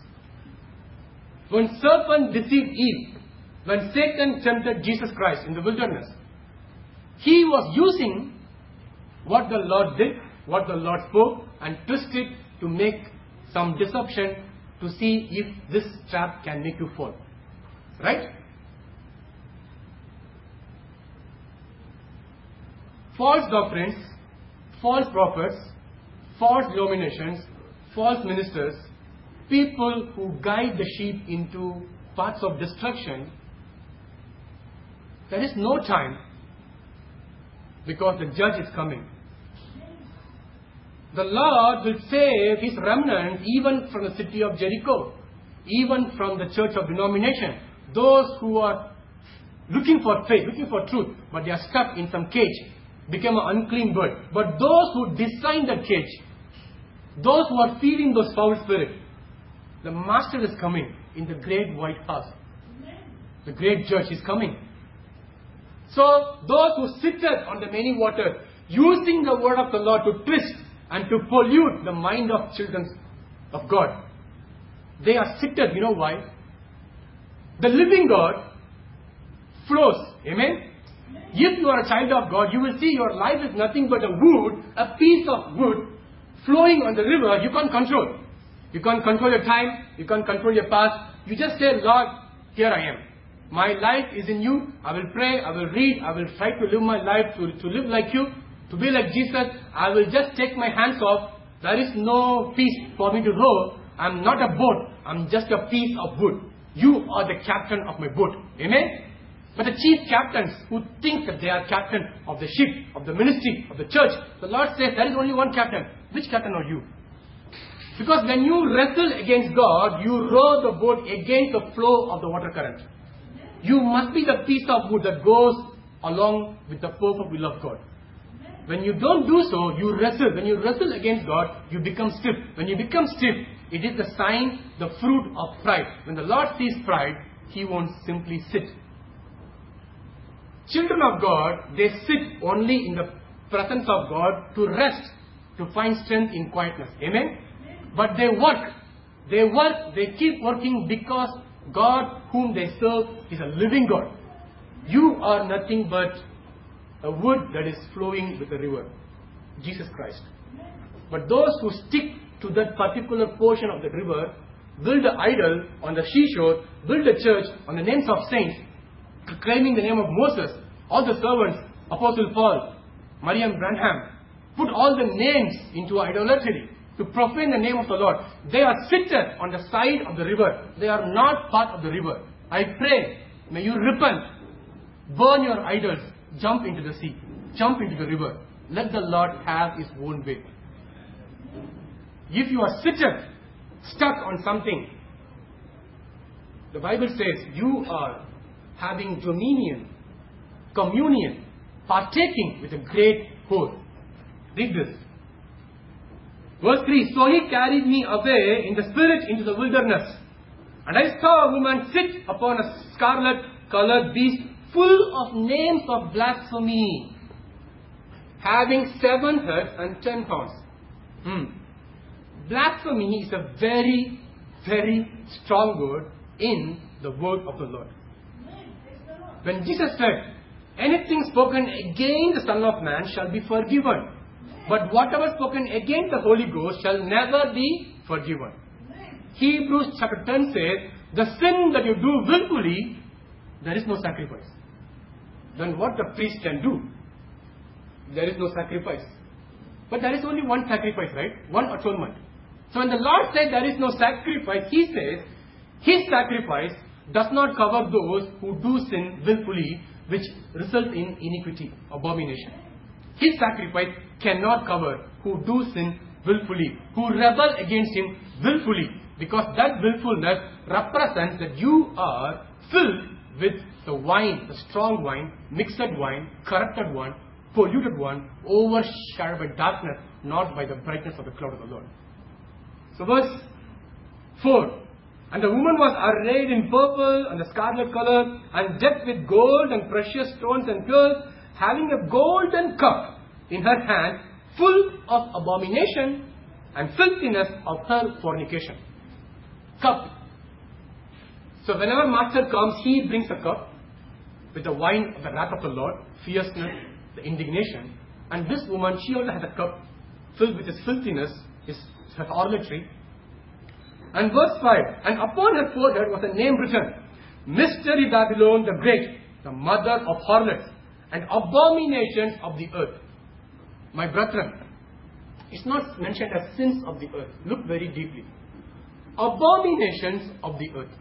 When serpent deceived Eve, when Satan tempted Jesus Christ in the wilderness, he was using what the Lord did, what the Lord spoke, and twisted to make some deception to see if this trap can make you fall. Right? False doctrines, false prophets, false denominations, false ministers, people who guide the sheep into paths of destruction. There is no time because the judge is coming. The Lord will save His remnant even from the city of Jericho, even from the church of denomination. Those who are looking for faith, looking for truth, but they are stuck in some cage, become an unclean bird. But those who design the cage, those who are feeding those foul spirits, the Master is coming in the great white house. The great judge is coming. So those who sitteth on the many waters, using the word of the Lord to twist and to pollute the mind of children of God, they are seated. You know why? The living God flows. Amen? If you are a child of God, you will see your life is nothing but a wood, a piece of wood flowing on the river. You can't control. You can't control your time. You can't control your past. You just say, Lord, here I am. My life is in you. I will pray. I will read. I will try to live my life to live like you, to be like Jesus. I will just take my hands off. There is no piece for me to row. I'm not a boat. I'm just a piece of wood. You are the captain of my boat. Amen? But the chief captains who think that they are captain of the ship, of the ministry, of the church, the Lord says there is only one captain. Which captain are you? Because when you wrestle against God, you row the boat against the flow of the water current. You must be the piece of wood that goes along with the perfect will of God. When you don't do so, you wrestle. When you wrestle against God, you become stiff. When you become stiff, it is the sign, the fruit of pride. When the Lord sees pride, He won't simply sit. Children of God, they sit only in the presence of God to rest, to find strength in quietness. Amen? But they work. They keep working because God whom they serve is a living God. You are nothing but a wood that is flowing with a river. Jesus Christ. But those who stick to that particular portion of the river, build an idol on the seashore, build a church on the names of saints, claiming the name of Moses, all the servants, Apostle Paul, Mariam Branham, put all the names into idolatry to profane the name of the Lord. They are seated on the side of the river. They are not part of the river. I pray, may you repent, burn your idols, jump into the sea, jump into the river. Let the Lord have His own way. If you are seated, stuck on something, the Bible says you are having dominion, communion, partaking with a great host. Read this. Verse 3, so He carried me away in the spirit into the wilderness, and I saw a woman sit upon a scarlet-colored beast full of names of blasphemy, having 7 heads and 10 horns. Blasphemy is a very, very strong word in the word of the Lord. When Jesus said, anything spoken against the Son of Man shall be forgiven, but whatever spoken against the Holy Ghost shall never be forgiven. Hebrews chapter 10 says, the sin that you do willfully, there is no sacrifice. Then what the priest can do? There is no sacrifice. But there is only one sacrifice, right? One atonement. So when the Lord said there is no sacrifice, He says His sacrifice does not cover those who do sin willfully, which result in iniquity, abomination. His sacrifice cannot cover who do sin willfully, who rebel against Him willfully, because that willfulness represents that you are filled with the wine, the strong wine, mixed wine, corrupted one, polluted one, overshadowed by darkness, not by the brightness of the cloud of the Lord. So verse 4, and the woman was arrayed in purple and the scarlet color, and decked with gold and precious stones and pearls, having a golden cup in her hand, full of abomination and filthiness of her fornication. Cup. So whenever Master comes, He brings a cup with the wine of the wrath of the Lord, fierceness, the indignation. And this woman, she also has a cup filled with His filthiness, her harlotry. And verse 5, and upon her forehead was a name written, Mystery Babylon the Great, the mother of harlots and abominations of the earth. My brethren, it's not mentioned as sins of the earth. Look very deeply. Abominations of the earth.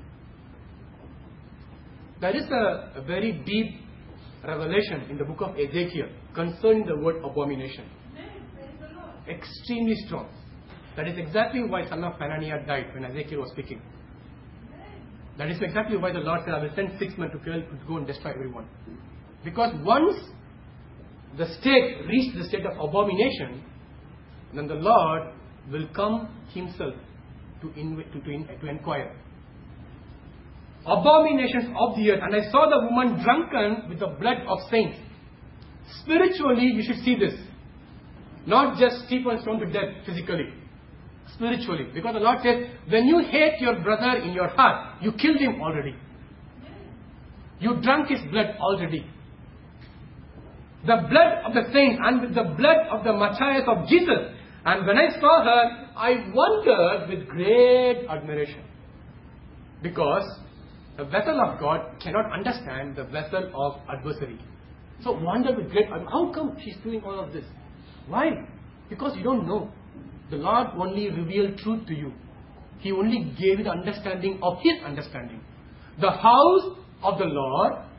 There is a very deep revelation in the book of Ezekiel concerning the word abomination. Extremely strong. That is exactly why son of Hananiah died when Ezekiel was speaking. That is exactly why the Lord said, I will send 6 men to go and destroy everyone. Because once the state reached the state of abomination, then the Lord will come Himself to inquire. Abominations of the earth. And I saw the woman drunken with the blood of saints. Spiritually, you should see this. Not just Stephen stoned to death physically. Spiritually. Because the Lord says, when you hate your brother in your heart, you killed him already. You drank his blood already. The blood of the saints and with the blood of the Matthias of Jesus. And when I saw her, I wondered with great admiration. Because the vessel of God cannot understand the vessel of adversary. So wonder with great admiration. How come she's doing all of this? Why? Because you don't know. The Lord only revealed truth to you. He only gave you the understanding of His understanding. The house of the Lord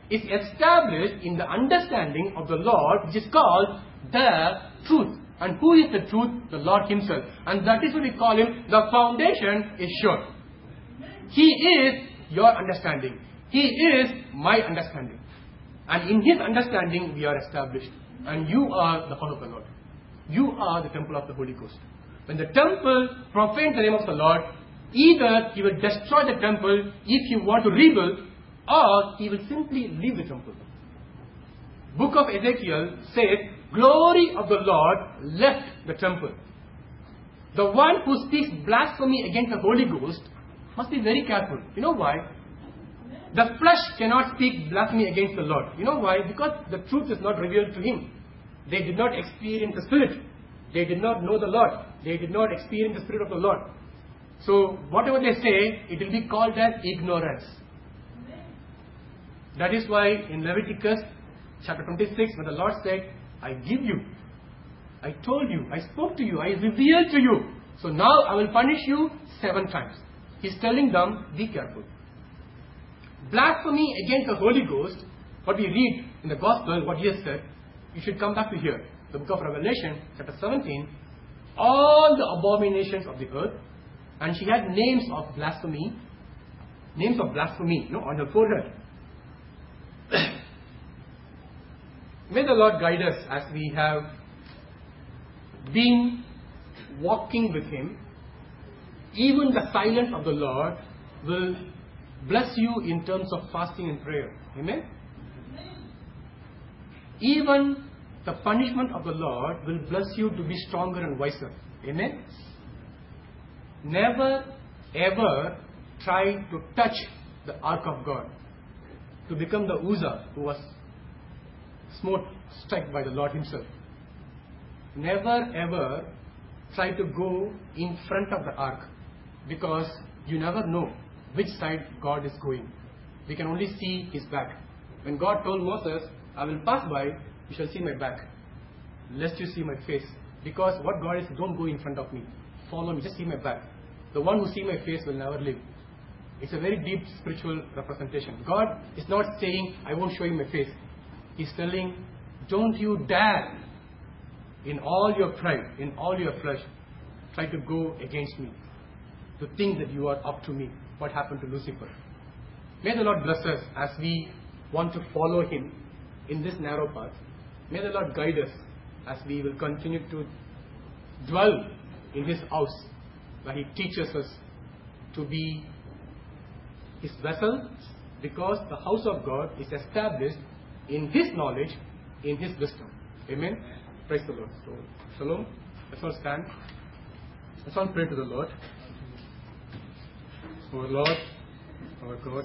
is established in the understanding of the Lord, which is called the truth. And who is the truth? The Lord Himself. And that is what we call Him. The foundation is sure. He is your understanding. He is my understanding. And in His understanding we are established. And you are the house of the Lord. You are the temple of the Holy Ghost. When the temple profanes the name of the Lord, either He will destroy the temple if you want to rebuild, or He will simply leave the temple. Book of Ezekiel says, glory of the Lord left the temple. The one who speaks blasphemy against the Holy Ghost must be very careful. You know why? The flesh cannot speak blasphemy against the Lord. You know why? Because the truth is not revealed to him. They did not experience the Spirit. They did not know the Lord. They did not experience the Spirit of the Lord. So, whatever they say, it will be called as ignorance. That is why in Leviticus chapter 26, when the Lord said, I give you, I told you, I spoke to you, I revealed to you. So now I will punish you 7 times. He's telling them, be careful. Blasphemy against the Holy Ghost, what we read in the Gospel, what He has said, you should come back to here. The book of Revelation, chapter 17, all the abominations of the earth, and she had names of blasphemy, on her forehead. May the Lord guide us as we have been walking with Him. Even the silence of the Lord will bless you in terms of fasting and prayer. Amen? Even the punishment of the Lord will bless you to be stronger and wiser. Amen? Never ever try to touch the ark of God, to become the Uzzah who was struck by the Lord Himself. Never ever try to go in front of the ark, because you never know which side God is going. We can only see His back. When God told Moses, I will pass by, you shall see my back, lest you see my face. Because what God is, don't go in front of me, follow me, just see my back. The one who see my face will never live. It's a very deep spiritual representation. God is not saying, I won't show you my face. He's telling, don't you dare, in all your pride, in all your flesh, try to go against me, to think that you are up to me. What happened to Lucifer? May the Lord bless us as we want to follow Him in this narrow path. May the Lord guide us as we will continue to dwell in His house, where He teaches us to be His vessel, because the house of God is established in His knowledge, in His wisdom. Amen. Praise the Lord. So, shalom. Let's all stand. Let's all pray to the Lord. Our Lord, our God,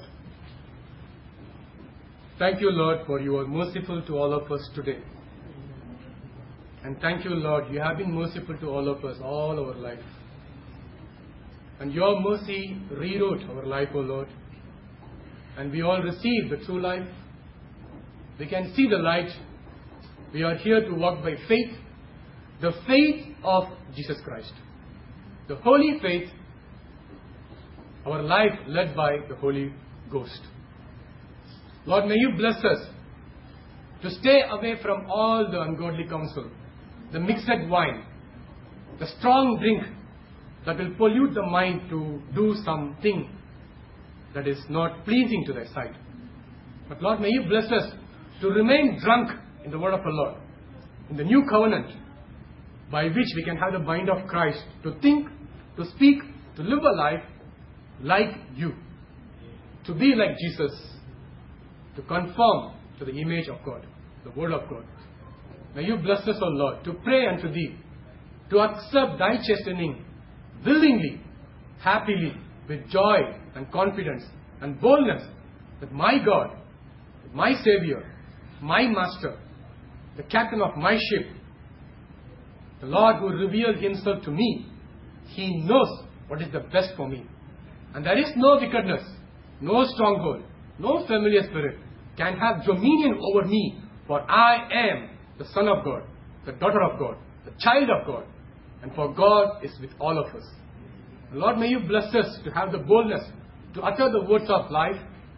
thank you, Lord, for you are merciful to all of us today. And thank you, Lord, you have been merciful to all of us all our life. And your mercy rewrote our life, O Lord. And we all receive the true life. We can see the light. We are here to walk by faith, the faith of Jesus Christ, the holy faith, our life led by the Holy Ghost. Lord, may you bless us to stay away from all the ungodly counsel, the mixed wine, the strong drink that will pollute the mind to do something that is not pleasing to thy sight. But Lord, may you bless us to remain drunk in the word of the Lord, in the new covenant, by which we can have the mind of Christ, to think, to speak, to live a life like you, to be like Jesus, to conform to the image of God, the word of God. May you bless us, O Lord, to pray unto thee, to accept thy chastening willingly, happily, with joy and confidence and boldness, that my God, my Savior, my Master, the captain of my ship, the Lord who revealed Himself to me, He knows what is the best for me. And there is no wickedness, no stronghold, no familiar spirit can have dominion over me, for I am the Son of God, the daughter of God, the child of God, and for God is with all of us. Lord, may you bless us to have the boldness to utter the words of life,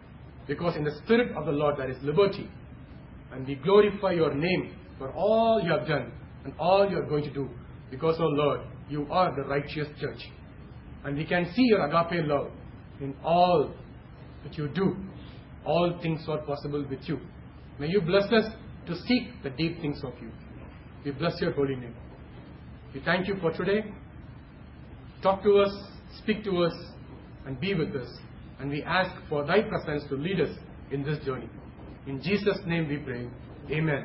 Because in the Spirit of the Lord there is liberty. And we glorify your name for all you have done and all you are going to do. Because, oh Lord, you are the righteous church. And we can see your agape love in all that you do. All things are possible with you. May you bless us to seek the deep things of you. We bless your holy name. We thank you for today. Talk to us, speak to us, and be with us. And we ask for thy presence to lead us in this journey. In Jesus' name we pray. Amen.